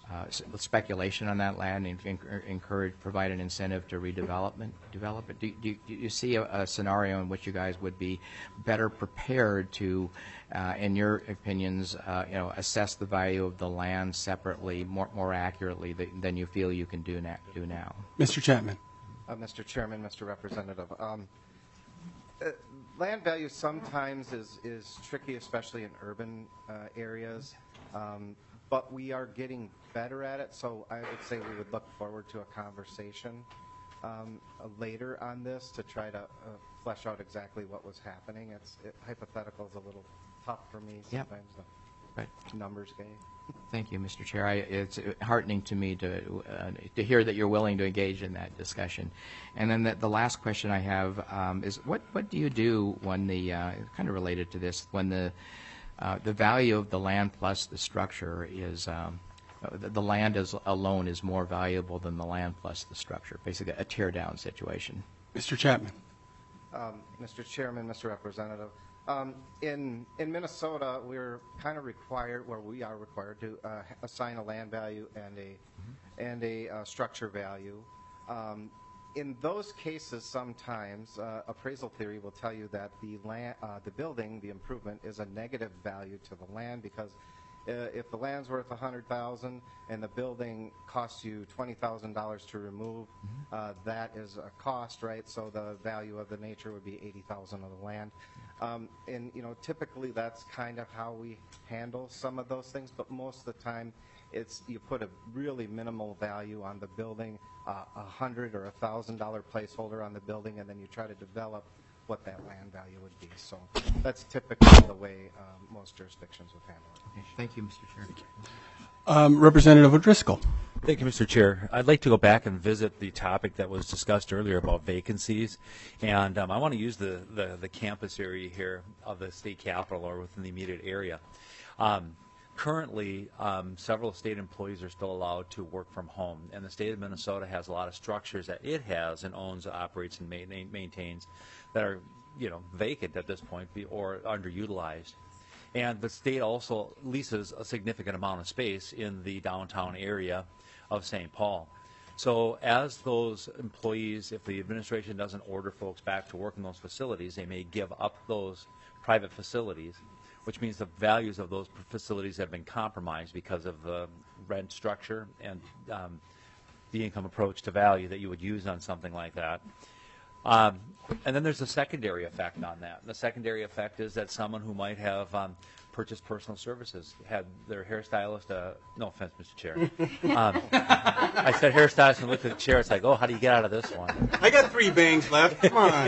uh, s- speculation on that land and en- encourage, provide an incentive to redevelopment, develop it? Do, do, do you see a, a scenario in which you guys would be better prepared to, uh, in your opinions, uh, you know, assess the value of the land separately, more, more accurately than, than you feel you can do, na- do now? Mister Chapman. Uh, Mister Chairman, Mister Representative, um, uh, land value sometimes is, is tricky, especially in urban uh, areas, um, but we are getting better at it, so I would say we would look forward to a conversation um, uh, later on this to try to uh, flesh out exactly what was happening. It's it, hypothetical is a little tough for me Yep. sometimes, Right. the numbers game. Thank you, Mister Chair. I, it's heartening to me to uh, to hear that you're willing to engage in that discussion. And then the, the last question I have um, is, what what do you do when the uh, kind of related to this when the uh, the value of the land plus the structure is um, the, the land is alone is more valuable than the land plus the structure, basically a tear down situation. Mister Chapman. Um, Mister Chairman, Mister Representative, um, in in Minnesota, we're kind of required, where we are required to uh, assign a land value and a and a uh, structure value. Um, in those cases, sometimes uh, appraisal theory will tell you that the land, uh, the building, the improvement, is a negative value to the land because uh, if the land's worth a hundred thousand and the building costs you twenty thousand dollars to remove, uh, that is a cost, right? So the value of the nature would be eighty thousand of the land, um, and you know typically that's kind of how we handle some of those things. But most of the time, it's you put a really minimal value on the building, uh, a hundred or a thousand dollar placeholder on the building, and then you try to develop what that land value would be. So that's typically the way um, most jurisdictions would handle it. Okay. Thank you, Mister Chair. Um, Representative O'Driscoll. Thank you, Mister Chair. I'd like to go back and visit the topic that was discussed earlier about vacancies. And um, I want to use the, the, the campus area here of the state capitol or within the immediate area. Um, Currently, um, several state employees are still allowed to work from home, and the state of Minnesota has a lot of structures that it has and owns, operates, and ma- maintains that are, you know, vacant at this point be, or underutilized. And the state also leases a significant amount of space in the downtown area of Saint Paul. So as those employees, if the administration doesn't order folks back to work in those facilities, they may give up those private facilities, which means the values of those facilities have been compromised because of the rent structure and um, the income approach to value that you would use on something like that. Um, and then there's a secondary effect on that. And the secondary effect is that someone who might have um, purchased personal services, had their hairstylist, uh, no offense, Mister Chair. Um, I said hairstylist and looked at the chair. It's like, oh, how do you get out of this one? I got three bangs left. Come on.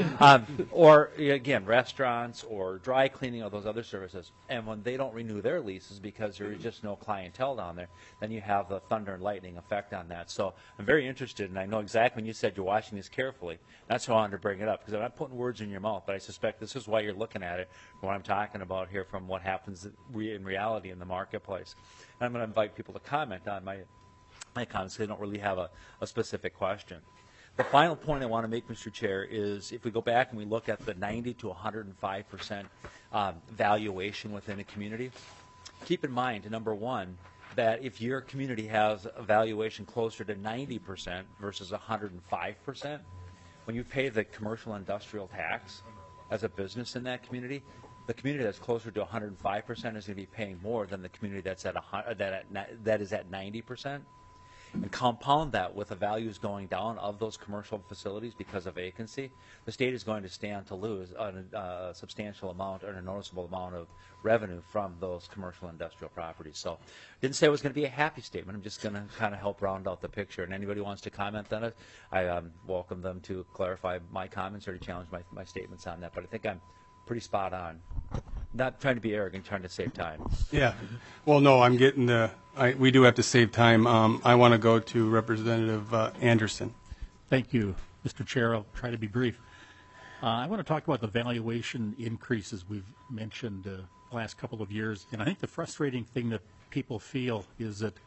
um, or, again, restaurants or dry cleaning or those other services. And when they don't renew their leases because there is just no clientele down there, then you have the thunder and lightning effect on that. So I'm very interested, and I know exactly when you said you're watching this carefully. That's why I wanted to bring it up, because I'm not putting words in your mouth, but I suspect this is why you're looking at it, what I'm talking about here from what happens in reality in the marketplace. And I'm going to invite people to comment on my, my comments, because they don't really have a, a specific question. The final point I want to make, Mister Chair, is if we go back and we look at the ninety to one hundred five percent um, valuation within a community, keep in mind, number one, that if your community has a valuation closer to ninety percent versus one hundred five percent, when you pay the commercial industrial tax as a business in that community, the community that's closer to one hundred five percent is going to be paying more than the community that's at a, that at, that is at ninety percent. And compound that with the values going down of those commercial facilities because of vacancy, the state is going to stand to lose a, a substantial amount or a noticeable amount of revenue from those commercial industrial properties. So didn't say it was going to be a happy statement. I'm just going to kind of help round out the picture. And anybody who wants to comment on it, I um, welcome them to clarify my comments or to challenge my, my statements on that. But I think I'm pretty spot on. Not trying to be arrogant, trying to save time. Yeah. Well, no, I'm getting the, I, we do have to save time. Um, I want to go to Representative uh, Anderson. Thank you, Mister Chair. I'll try to be brief. Uh, I want to talk about the valuation increases we've mentioned uh, the last couple of years. And I think the frustrating thing that people feel is that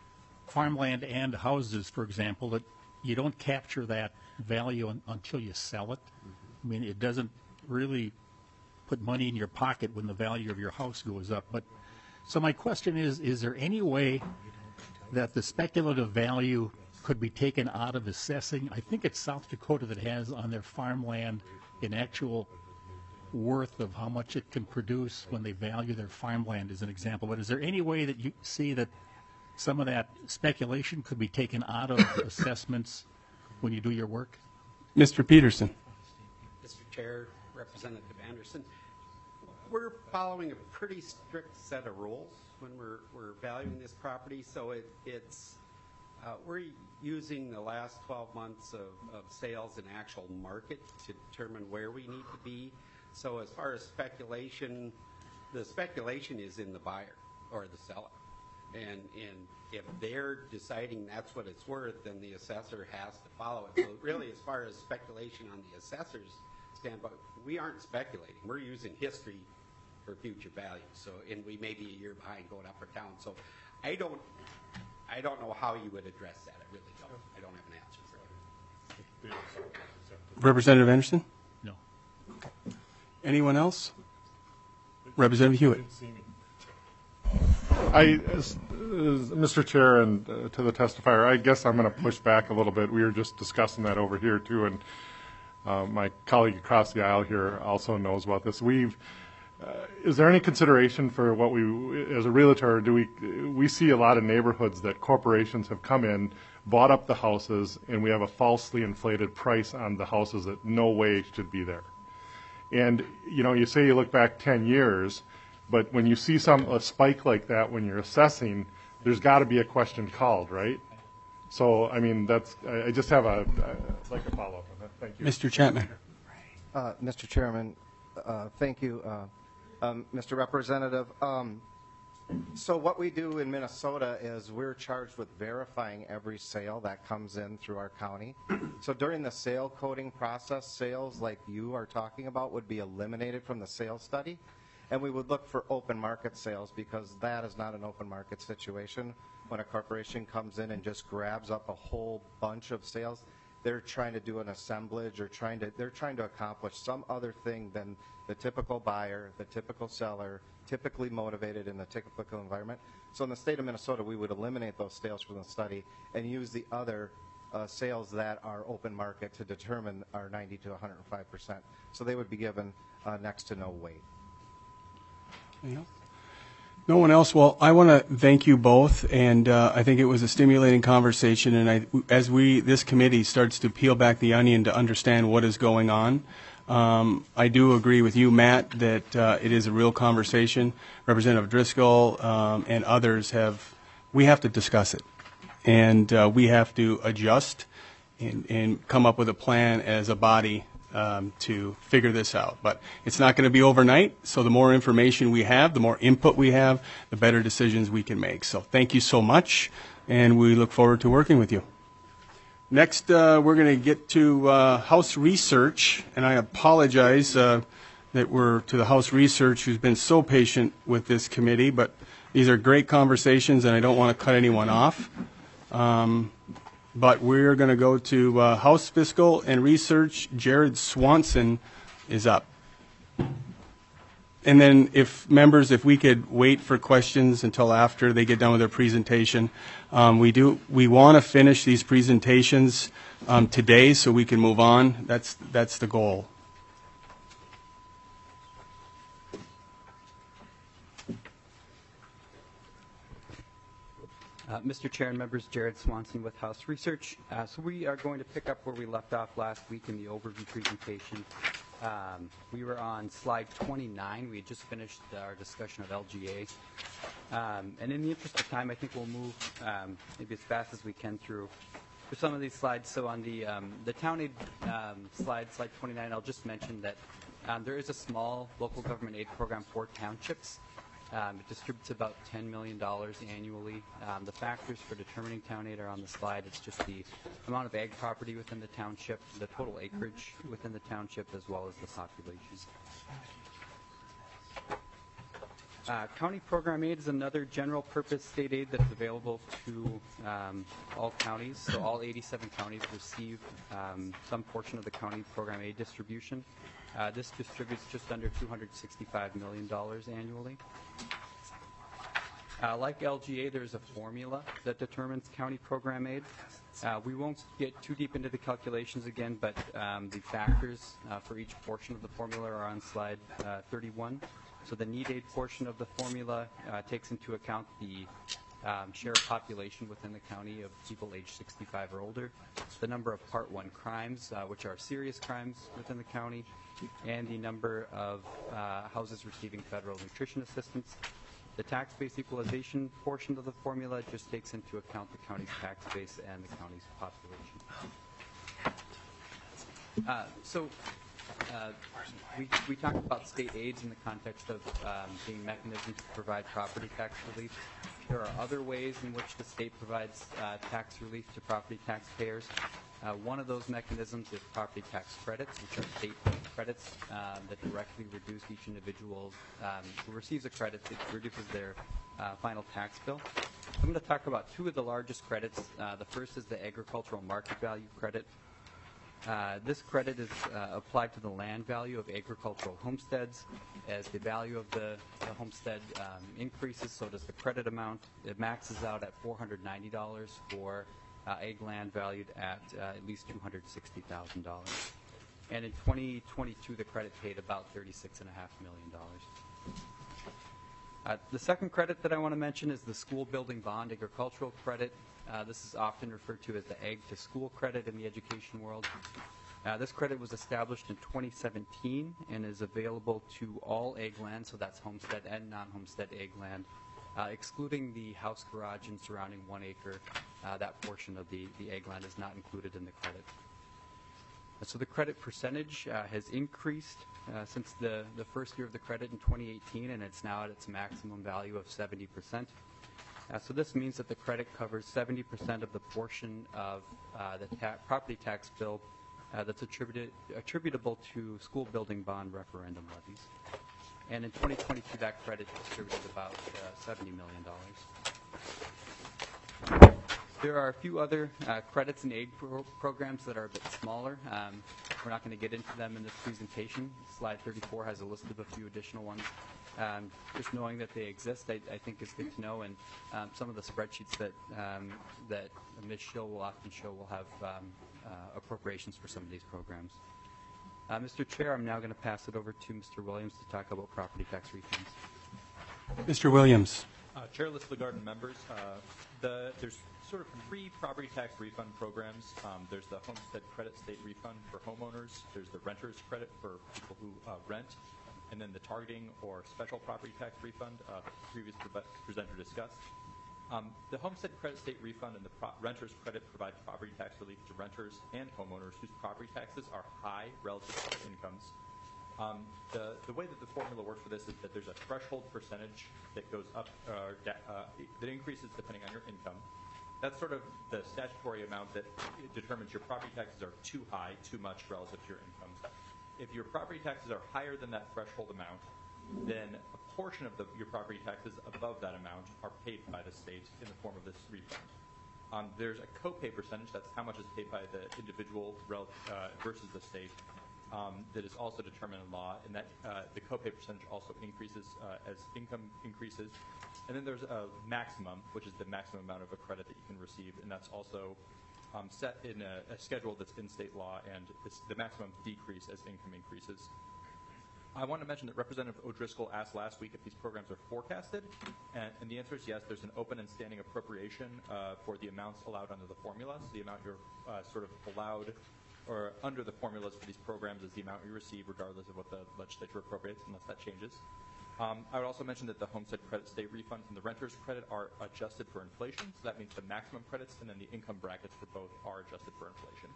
farmland and houses, for example, that you don't capture that value un- until you sell it. I mean, it doesn't really put money in your pocket when the value of your house goes up. But so my question is, is there any way that the speculative value could be taken out of assessing. I think it's South Dakota that has on their farmland an actual worth of how much it can produce when they value their farmland, as an example. But is there any way that you see that some of that speculation could be taken out of assessments when you do your work? Mister Peterson. Mister Chair, Representative Anderson, we're following a pretty strict set of rules when we're, we're valuing this property. So it, it's uh, we're using the last twelve months of, of sales in actual market to determine where we need to be. So as far as speculation, the speculation is in the buyer or the seller. And, and if they're deciding that's what it's worth, then the assessor has to follow it. So really, as far as speculation on the assessor's standpoint, we aren't speculating. We're using history for future value. So, and we may be a year behind going up or down. So I don't, I don't know how you would address that. I really don't. I don't have an answer for it. Representative Anderson? No. Anyone else? Representative Hewitt. I, as, as Mister Chair, and uh, to the testifier, I guess I'm going to push back a little bit. We were just discussing that over here too, and uh, my colleague across the aisle here also knows about this. We've uh, is there any consideration for what we, as a realtor, do we we see a lot of neighborhoods that corporations have come in, bought up the houses, and we have a falsely inflated price on the houses that no way should be there. And you know, you say you look back ten years. But when you see some a spike like that when you're assessing, there's got to be a question called, right? So, I mean, that's. I, I just have a. I'd like to follow up on that. Thank you, Mister Chapman. Uh, Mister Chairman, uh, thank you, uh, um, Mister Representative. Um, so what we do in Minnesota is we're charged with verifying every sale that comes in through our county. So during the sale coding process, sales like you are talking about would be eliminated from the sales study. And we would look for open market sales because that is not an open market situation. When a corporation comes in and just grabs up a whole bunch of sales, they're trying to do an assemblage or trying to, they're trying to accomplish some other thing than the typical buyer, the typical seller, typically motivated in the typical environment. So in the state of Minnesota, we would eliminate those sales from the study and use the other uh, sales that are open market to determine our ninety to one hundred five percent. So they would be given uh, next to no weight. No one else? Well, I want to thank you both, and uh, I think it was a stimulating conversation. And I, as we, this committee starts to peel back the onion to understand what is going on, um, I do agree with you, Matt, that uh, it is a real conversation. Representative Driscoll um, and others have, we have to discuss it, and uh, we have to adjust and, and come up with a plan as a body Um, to figure this out. But it's not going to be overnight, so the more information we have, the more input we have, the better decisions we can make. So thank you so much, and we look forward to working with you. Next, uh, we're going to get to uh, House Research, and I apologize uh, that we're to the House Research who's been so patient with this committee, but these are great conversations, and I don't want to cut anyone off. Um, But we're going to go to uh, House Fiscal and Research. Jared Swanson is up. And then if members, if we could wait for questions until after they get done with their presentation. Um, we do, we want to finish these presentations um, today so we can move on. That's, that's the goal. Uh, Mister Chair and members, Jared Swanson with House Research. Uh, so we are going to pick up where we left off last week in the overview presentation. Um, we were on slide twenty-nine. We had just finished our discussion of L G A. Um, and in the interest of time, I think we'll move um, maybe as fast as we can through, through some of these slides. So on the, um, the town aid um, slide, slide twenty-nine, I'll just mention that um, there is a small local government aid program for townships. Um, it distributes about ten million dollars annually. Um, the factors for determining town aid are on the slide. It's just the amount of ag property within the township, the total acreage within the township, as well as the population. Uh, county program aid is another general purpose state aid that's available to um, all counties. So all eighty-seven counties receive um, some portion of the county program aid distribution. Uh, this distributes just under two hundred sixty-five million dollars annually. Uh, like L G A, there's a formula that determines county program aid. Uh, we won't get too deep into the calculations again, but um, the factors uh, for each portion of the formula are on slide uh, thirty-one. So the need aid portion of the formula uh, takes into account the um, share of population within the county of people aged sixty-five or older, the number of Part one crimes, uh, which are serious crimes within the county, and the number of uh, houses receiving federal nutrition assistance. The tax base equalization portion of the formula just takes into account the county's tax base and the county's population. Uh, so uh, we, we talked about state aids in the context of um, being mechanisms to provide property tax relief. There are other ways in which the state provides uh, tax relief to property taxpayers. Uh, one of those mechanisms is property tax credits, which are state credits um, that directly reduce each individual um, who receives a credit. It reduces their uh, final tax bill. I'm going to talk about two of the largest credits. Uh, the first is the agricultural market value credit. Uh, this credit is uh, applied to the land value of agricultural homesteads. As the value of the, the homestead um, increases, so does the credit amount. It maxes out at four hundred ninety dollars for uh, ag land valued at uh, at least two hundred sixty thousand dollars. And in twenty twenty-two, the credit paid about thirty-six point five million dollars. Uh, the second credit that I want to mention is the school building bond agricultural credit. Uh, this is often referred to as the Ag to School credit in the education world. Uh, this credit was established in twenty seventeen and is available to all ag land, so that's homestead and non-homestead ag land, uh, excluding the house, garage, and surrounding one acre. Uh, that portion of the, the ag land is not included in the credit. Uh, so the credit percentage uh, has increased uh, since the, the first year of the credit in twenty eighteen, and it's now at its maximum value of seventy percent. Uh, so this means that the credit covers seventy percent of the portion of uh, the ta property tax bill uh, that's attributed, attributable to school building bond referendum levies. And in twenty twenty-two, that credit distributed about uh, seventy million dollars. There are a few other uh, credits and aid pro programs that are a bit smaller. Um, we're not going to get into them in this presentation. Slide thirty-four has a list of a few additional ones. Um, just knowing that they exist, I, I think is good to know, and um, some of the spreadsheets that um, that Miz Schill will often show will have um, uh, appropriations for some of these programs. Uh, Mister Chair, I'm now going to pass it over to Mister Williams to talk about property tax refunds. Mister Williams. Uh, Chairless LaGarde members, uh, the, there's sort of three property tax refund programs. Um, there's the Homestead Credit State Refund for homeowners. There's the Renter's Credit for people who uh, rent. And then the targeting or special property tax refund, uh, previous pre presenter discussed. Um, the Homestead Credit State Refund and the pro Renter's Credit provide property tax relief to renters and homeowners whose property taxes are high relative to their incomes. Um, the, the way that the formula works for this is that there's a threshold percentage that goes up, uh, uh, that increases depending on your income. That's sort of the statutory amount that determines your property taxes are too high, too much relative to your income. If your property taxes are higher than that threshold amount, then a portion of the, your property taxes above that amount are paid by the state in the form of this refund. Um, there's a copay percentage, that's how much is paid by the individual rel uh, versus the state, um, that is also determined in law, and that uh, the copay percentage also increases uh, as income increases. And then there's a maximum, which is the maximum amount of a credit that you can receive, and that's also Um, set in a, a schedule that's in state law, and this, the maximum decrease as income increases. I want to mention that Representative O'Driscoll asked last week if these programs are forecasted, and, and the answer is yes. There's an open and standing appropriation uh, for the amounts allowed under the formula. So the amount you're uh, sort of allowed or under the formulas for these programs is the amount you receive regardless of what the legislature appropriates, unless that changes. Um, I would also mention that the Homestead Credit State Refund and the Renter's Credit are adjusted for inflation. So that means the maximum credits and then the income brackets for both are adjusted for inflation.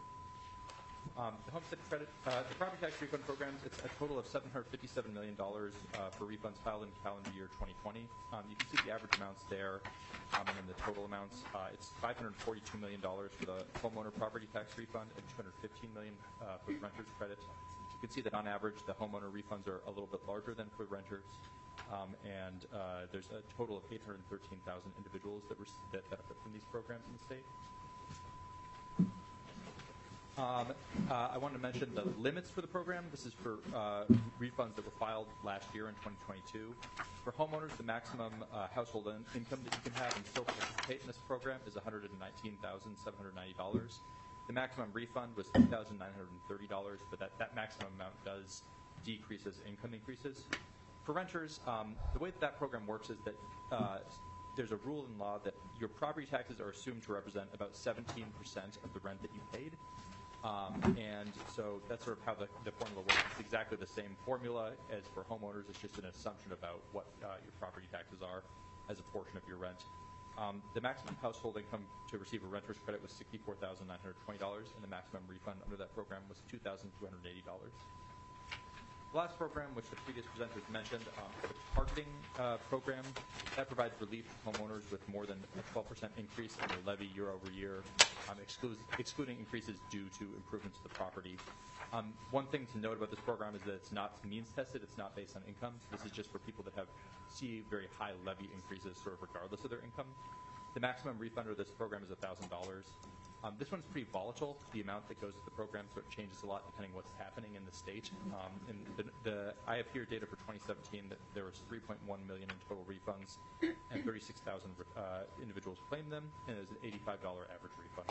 Um, the Homestead Credit, uh, the property tax refund programs, it's a total of seven hundred fifty-seven million dollars uh, for refunds filed in calendar year twenty twenty. Um, you can see the average amounts there um, and then the total amounts. Uh, it's five hundred forty-two million dollars for the homeowner property tax refund and two hundred fifteen million dollars uh, for the Renter's Credit. You can see that on average, the homeowner refunds are a little bit larger than for renters, um, and uh, there's a total of eight hundred thirteen thousand individuals that, that benefit from these programs in the state. Um, uh, I wanted to mention the limits for the program. This is for uh, refunds that were filed last year in twenty twenty-two. For homeowners, the maximum uh, household in- income that you can have and still participate in this program is one hundred nineteen thousand seven hundred ninety dollars. The maximum refund was two thousand nine hundred thirty dollars, but that, that maximum amount does decrease as income increases. For renters, um, the way that that program works is that uh, there's a rule in law that your property taxes are assumed to represent about seventeen percent of the rent that you paid. Um, and so that's sort of how the, the formula works. It's exactly the same formula as for homeowners. It's just an assumption about what uh, your property taxes are as a portion of your rent. Um, the maximum household income to receive a renter's credit was sixty-four thousand nine hundred twenty dollars, and the maximum refund under that program was two thousand two hundred eighty dollars. The last program, which the previous presenters mentioned, um, the targeting uh, program, that provides relief to homeowners with more than a twelve percent increase in their levy year over year, um, excludes, excluding increases due to improvements to the property. Um, one thing to note about this program is that it's not means tested, it's not based on income. This is just for people that have see very high levy increases sort of regardless of their income. The maximum refund of this program is one thousand dollars. Um, this one's pretty volatile, the amount that goes to the program, so it changes a lot depending what's happening in the state. Um, and the, the, I have here data for twenty seventeen that there was three point one million dollars in total refunds, and thirty-six thousand uh, individuals claimed them, and it was an eighty-five dollars average refund.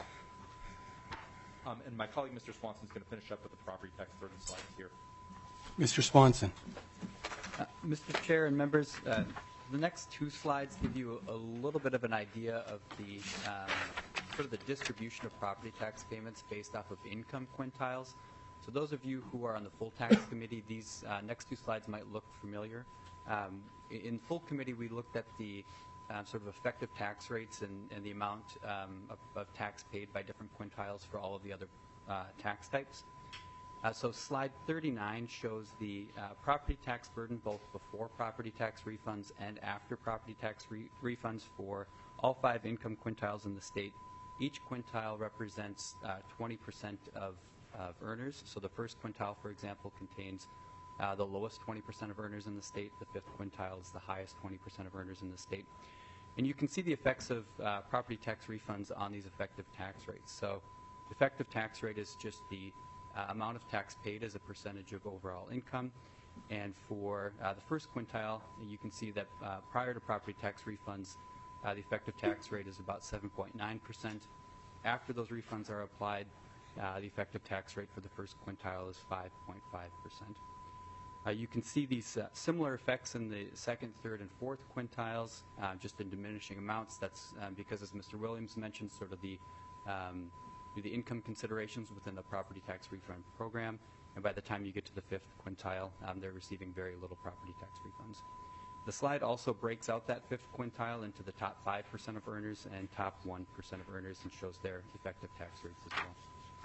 Um, and my colleague, Mister Swanson, is going to finish up with the property tax burden slide here. Mister Swanson. Uh, Mister Chair and members, uh, the next two slides give you a, a little bit of an idea of the um, sort of the distribution of property tax payments based off of income quintiles. So those of you who are on the full tax committee, these uh, next two slides might look familiar. Um, in full committee, we looked at the uh, sort of effective tax rates and, and the amount um, of, of tax paid by different quintiles for all of the other uh, tax types. Uh, so slide thirty-nine shows the uh, property tax burden both before property tax refunds and after property tax re refunds for all five income quintiles in the state. Each quintile represents uh, twenty percent of, of earners. So the first quintile, for example, contains uh, the lowest twenty percent of earners in the state. The fifth quintile is the highest twenty percent of earners in the state. And you can see the effects of uh, property tax refunds on these effective tax rates. So effective tax rate is just the uh, amount of tax paid as a percentage of overall income. And for uh, the first quintile, you can see that uh, prior to property tax refunds, Uh, the effective tax rate is about seven point nine percent. After those refunds are applied, uh, the effective tax rate for the first quintile is five point five percent. Uh, you can see these uh, similar effects in the second, third, and fourth quintiles, uh, just in diminishing amounts. That's um, because, as Mister Williams mentioned, sort of the, um, the income considerations within the property tax refund program. And by the time you get to the fifth quintile, um, they're receiving very little property tax refunds. The slide also breaks out that fifth quintile into the top five percent of earners and top one percent of earners and shows their effective tax rates as well.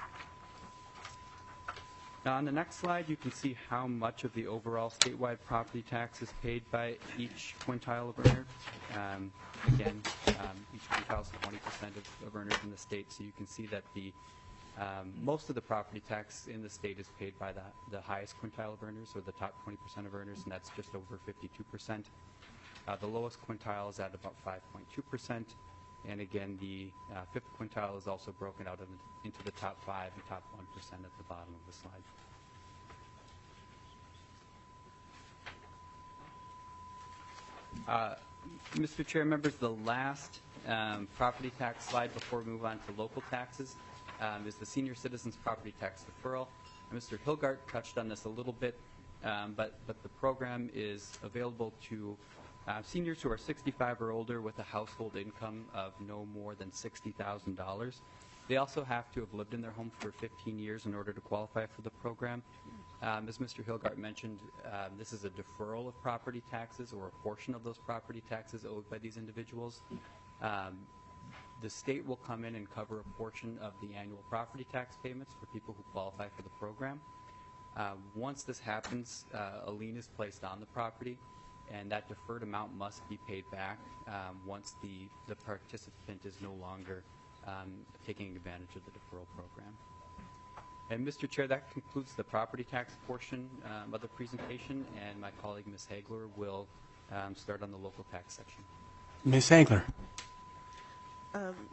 Now on the next slide, you can see how much of the overall statewide property tax is paid by each quintile of earner. Um, again, um, each quintile is twenty percent of, of earners in the state, so you can see that the Um, most of the property tax in the state is paid by the, the highest quintile of earners, or the top twenty percent of earners, and that's just over fifty-two percent. Uh, the lowest quintile is at about five point two percent, and again, the uh, fifth quintile is also broken out in, into the top five and top one percent at the bottom of the slide. Uh, Mister Chair, members, the last um, property tax slide before we move on to local taxes Um, is the senior citizens property tax deferral. And Mister Hilgart touched on this a little bit, um, but, but the program is available to uh, seniors who are sixty-five or older with a household income of no more than sixty thousand dollars. They also have to have lived in their home for fifteen years in order to qualify for the program. Um, as Mister Hilgart mentioned, um, this is a deferral of property taxes, or a portion of those property taxes owed by these individuals. Um, The state will come in and cover a portion of the annual property tax payments for people who qualify for the program. Uh, once this happens, uh, a lien is placed on the property, and that deferred amount must be paid back um, once the, the participant is no longer um, taking advantage of the deferral program. And Mister Chair, that concludes the property tax portion um, of the presentation, and my colleague, Miz Hagler, will um, start on the local tax section. Miz Hagler. Um,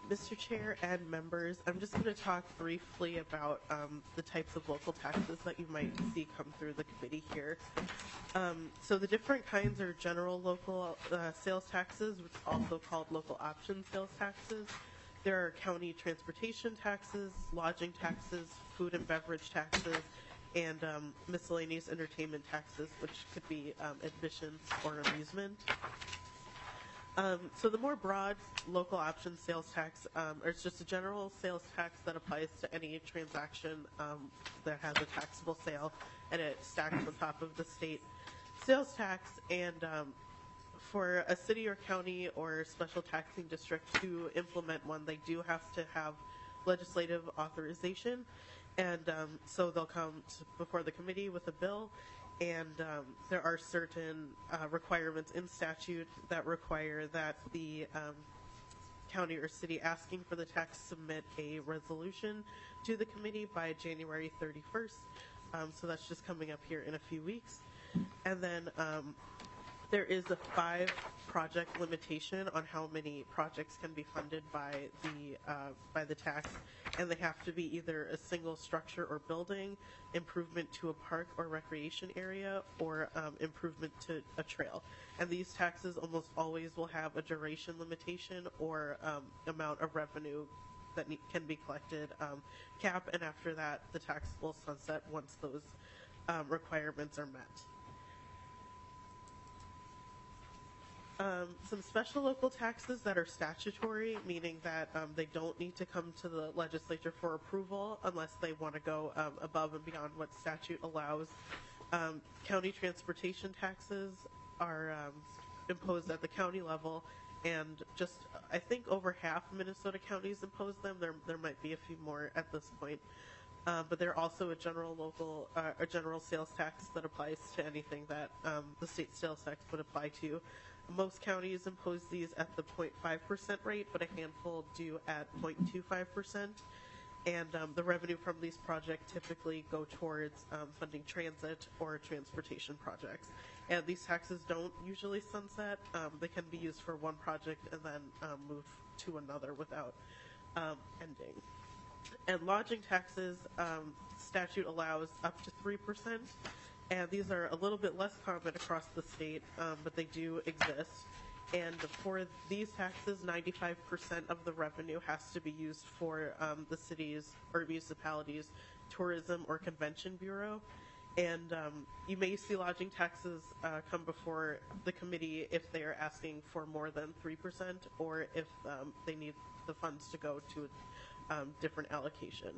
Mister Chair and members, I'm just going to talk briefly about um, the types of local taxes that you might see come through the committee here. Um, so the different kinds are general local uh, sales taxes, which are also called local option sales taxes. There are county transportation taxes, lodging taxes, food and beverage taxes, and um, miscellaneous entertainment taxes, which could be um, admissions or amusement. Um, so the more broad local option sales tax, um, or it's just a general sales tax that applies to any transaction um, that has a taxable sale, and it stacks on top of the state sales tax. And um, for a city or county or special taxing district to implement one, they do have to have legislative authorization. And um, so they'll come to, before the committee with a bill, and um, there are certain uh, requirements in statute that require that the um, county or city asking for the tax submit a resolution to the committee by January thirty-first. Um, so that's just coming up here in a few weeks. And then um, there is a five project limitation on how many projects can be funded by the uh, by the tax, and they have to be either a single structure or building, improvement to a park or recreation area, or um, improvement to a trail. And these taxes almost always will have a duration limitation or um, amount of revenue that ne- can be collected um, cap, and after that the tax will sunset once those um, requirements are met. Um, some special local taxes that are statutory, meaning that um, they don't need to come to the legislature for approval unless they want to go um, above and beyond what statute allows. Um, county transportation taxes are um, imposed at the county level, and just I think over half Minnesota counties impose them. There, there might be a few more at this point. Uh, but they're also a general local, uh, a general sales tax that applies to anything that um, the state sales tax would apply to. Most counties impose these at the zero point five percent rate, but a handful do at zero point two five percent. And um, the revenue from these projects typically go towards um, funding transit or transportation projects. And these taxes don't usually sunset. Um, they can be used for one project and then um, move to another without um, ending. And lodging taxes, um, statute allows up to three percent. And these are a little bit less common across the state, um, but they do exist. And for these taxes, ninety-five percent of the revenue has to be used for um, the city's or municipalities' tourism or convention bureau. And um, you may see lodging taxes uh, come before the committee if they are asking for more than three percent, or if um, they need the funds to go to a um, different allocation.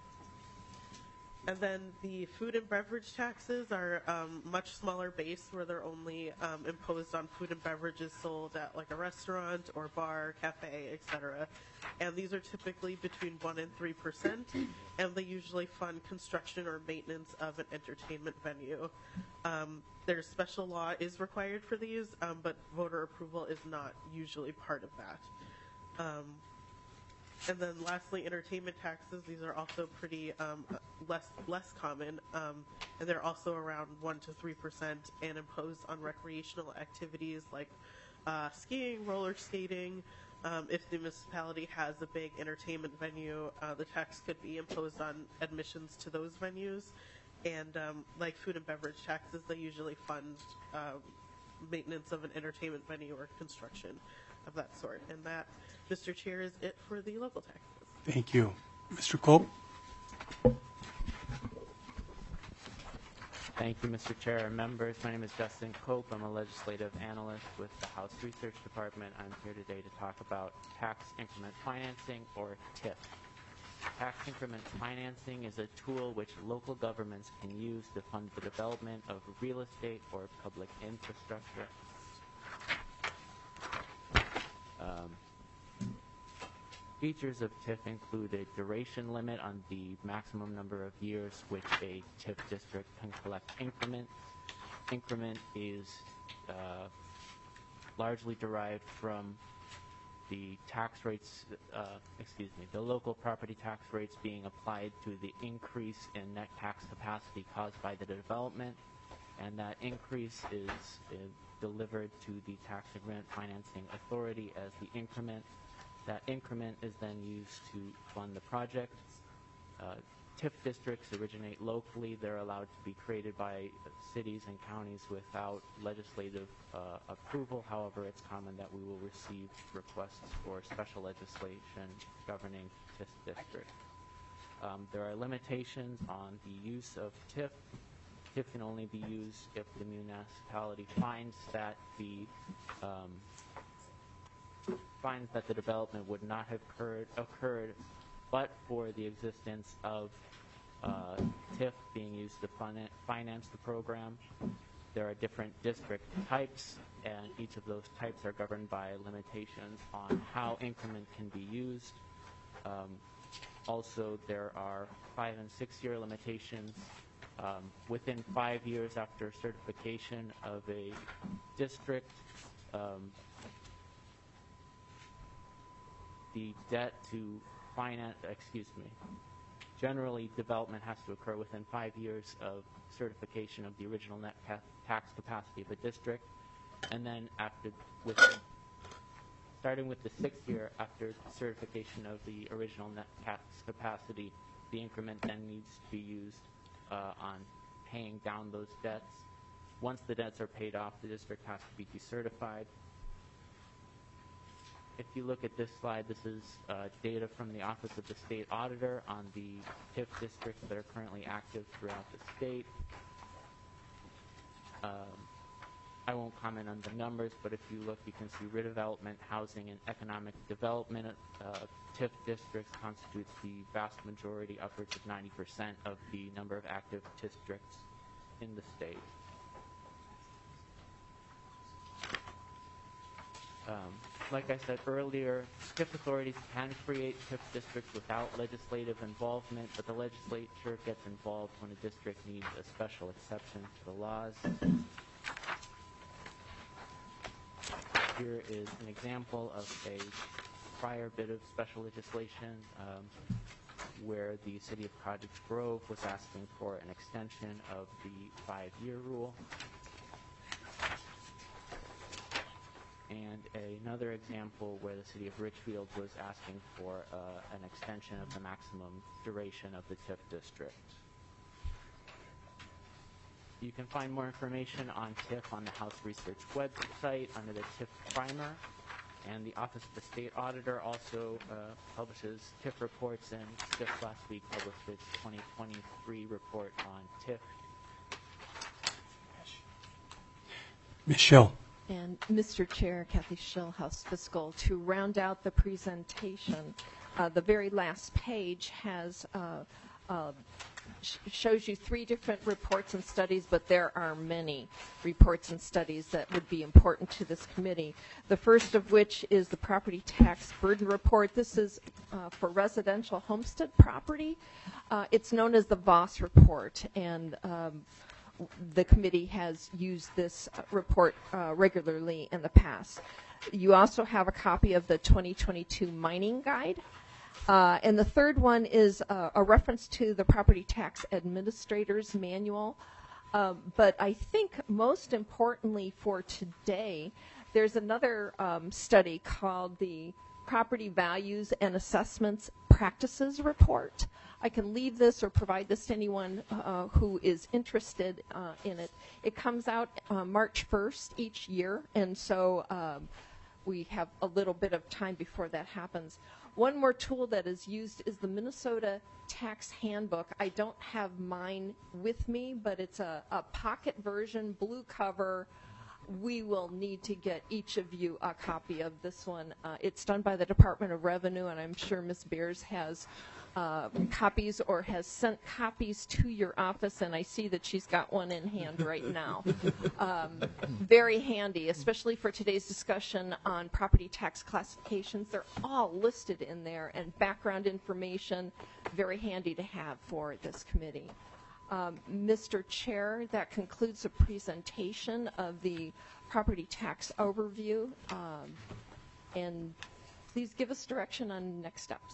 And then the food and beverage taxes are um, much smaller base, where they're only um, imposed on food and beverages sold at like a restaurant or bar, cafe, et cetera. And these are typically between one and three percent, and they usually fund construction or maintenance of an entertainment venue. Um, their special law is required for these, um, but voter approval is not usually part of that. Um, And then lastly, entertainment taxes. These are also pretty um, less less common, um, and they're also around one to three percent, and imposed on recreational activities like uh, skiing, roller skating. Um, if the municipality has a big entertainment venue, uh, the tax could be imposed on admissions to those venues. And um, like food and beverage taxes, they usually fund uh, maintenance of an entertainment venue or construction of that sort. And that, Mister Chair, is it for the local taxes. Thank you. Mister Cope? Thank you, Mister Chair and members. My name is Justin Cope. I'm a legislative analyst with the House Research Department. I'm here today to talk about tax increment financing, or T I F. Tax increment financing is a tool which local governments can use to fund the development of real estate or public infrastructure. Um, features of T I F include a duration limit on the maximum number of years which a T I F district can collect increment. Increment is uh, largely derived from the tax rates, uh, excuse me, the local property tax rates being applied to the increase in net tax capacity caused by the development, and that increase is, is delivered to the tax increment financing authority as the increment. that increment is then used to fund the project. Uh, TIF districts originate locally. They're allowed to be created by cities and counties without legislative uh, approval. However, it's common that we will receive requests for special legislation governing TIF districts. Um, there are limitations on the use of TIF. TIF can only be used if the municipality finds that the um, finds that the development would not have occurred, occurred but for the existence of uh, TIF being used to fund it, finance the program. There are different district types, and each of those types are governed by limitations on how increment can be used. Um, also, there are five and six-year limitations. Um, within five years after certification of a district, um, the debt to finance, excuse me, generally development has to occur within five years of certification of the original net ca tax capacity of a district, and then after, with, starting with the sixth year after certification of the original net tax capacity, the increment then needs to be used uh, on paying down those debts. Once the debts are paid off, the district has to be decertified. If you look at this slide, this is uh, data from the Office of the State Auditor on the TIF districts that are currently active throughout the state. Um, I won't comment on the numbers, but if you look, you can see redevelopment, housing, and economic development. Uh, TIF districts constitutes the vast majority, upwards of ninety percent of the number of active districts in the state. Um, like I said earlier, TIF authorities can create TIF districts without legislative involvement, but the legislature gets involved when a district needs a special exception to the laws. Here is an example of a prior bit of special legislation um, where the city of Cottage Grove was asking for an extension of the five-year rule. And another example where the city of Richfield was asking for uh, an extension of the maximum duration of the TIF district. You can find more information on TIF on the House Research website under the TIF primer. And the Office of the State Auditor also uh, publishes TIF reports, and just last week published its twenty twenty-three report on TIF. Miz Schill. And Mister Chair, Kathy Schill, House Fiscal, to round out the presentation, uh, the very last page has uh, uh, sh shows you three different reports and studies, but there are many reports and studies that would be important to this committee. The first of which is the Property Tax Burden Report. This is uh, for residential homestead property. Uh, it's known as the Voss Report, and um, the committee has used this uh, report uh, regularly in the past. You also have a copy of the twenty twenty-two mining guide. Uh, and the third one is uh, a reference to the Property Tax Administrator's Manual. Um, but I think most importantly for today, there's another um, study called the Property Values and Assessments Practices Report. I can leave this or provide this to anyone uh, who is interested uh, in it. It comes out uh, March first each year, and so um, we have a little bit of time before that happens. One more tool that is used is the Minnesota Tax Handbook. I don't have mine with me, but it's a, a pocket version, blue cover. We will need to get each of you a copy of this one. Uh, it's done by the Department of Revenue, and I'm sure Miz Beers has uh, copies or has sent copies to your office, and I see that she's got one in hand right now. Um, very handy, especially for today's discussion on property tax classifications. They're all listed in there, and background information, very handy to have for this committee. Um, Mister Chair, that concludes the presentation of the property tax overview. Um, and please give us direction on next steps.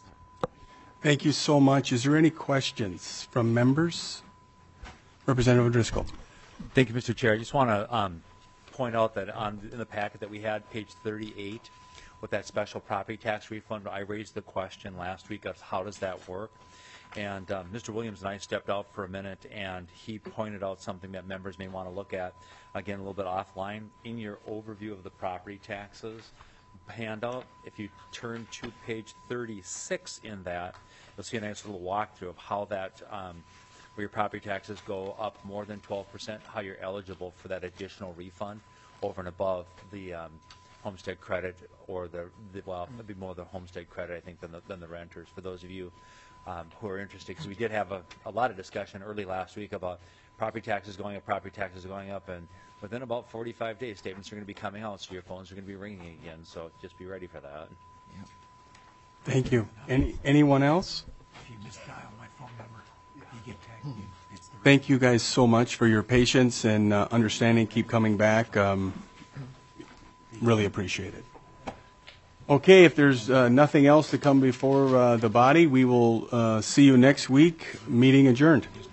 Thank you so much. Is there any questions from members? Representative Driscoll. Thank you, Mister Chair. I just want to um, point out that on in the packet that we had, page thirty-eight, with that special property tax refund. I raised the question last week of how does that work? And um, Mister Williams and I stepped out for a minute, and he pointed out something that members may want to look at, again, a little bit offline. In your overview of the property taxes handout, if you turn to page thirty-six in that, you'll see a nice little walkthrough of how that, um, where your property taxes go up more than twelve percent, how you're eligible for that additional refund over and above the um, homestead credit, or the, the well, it'd be more the homestead credit, I think, than the, than the renters. For those of you um, who are interested, because we did have a, a lot of discussion early last week about property taxes going up, property taxes going up, and within about forty-five days, statements are going to be coming out, so your phones are going to be ringing again. So just be ready for that. Yep. Thank you. Any anyone else? If you misdial my phone number, you get tagged. It's the Thank you guys so much for your patience and uh, understanding. Keep coming back. Um, really appreciate it. Okay, if there's uh, nothing else to come before uh, the body, we will uh, see you next week. Meeting adjourned.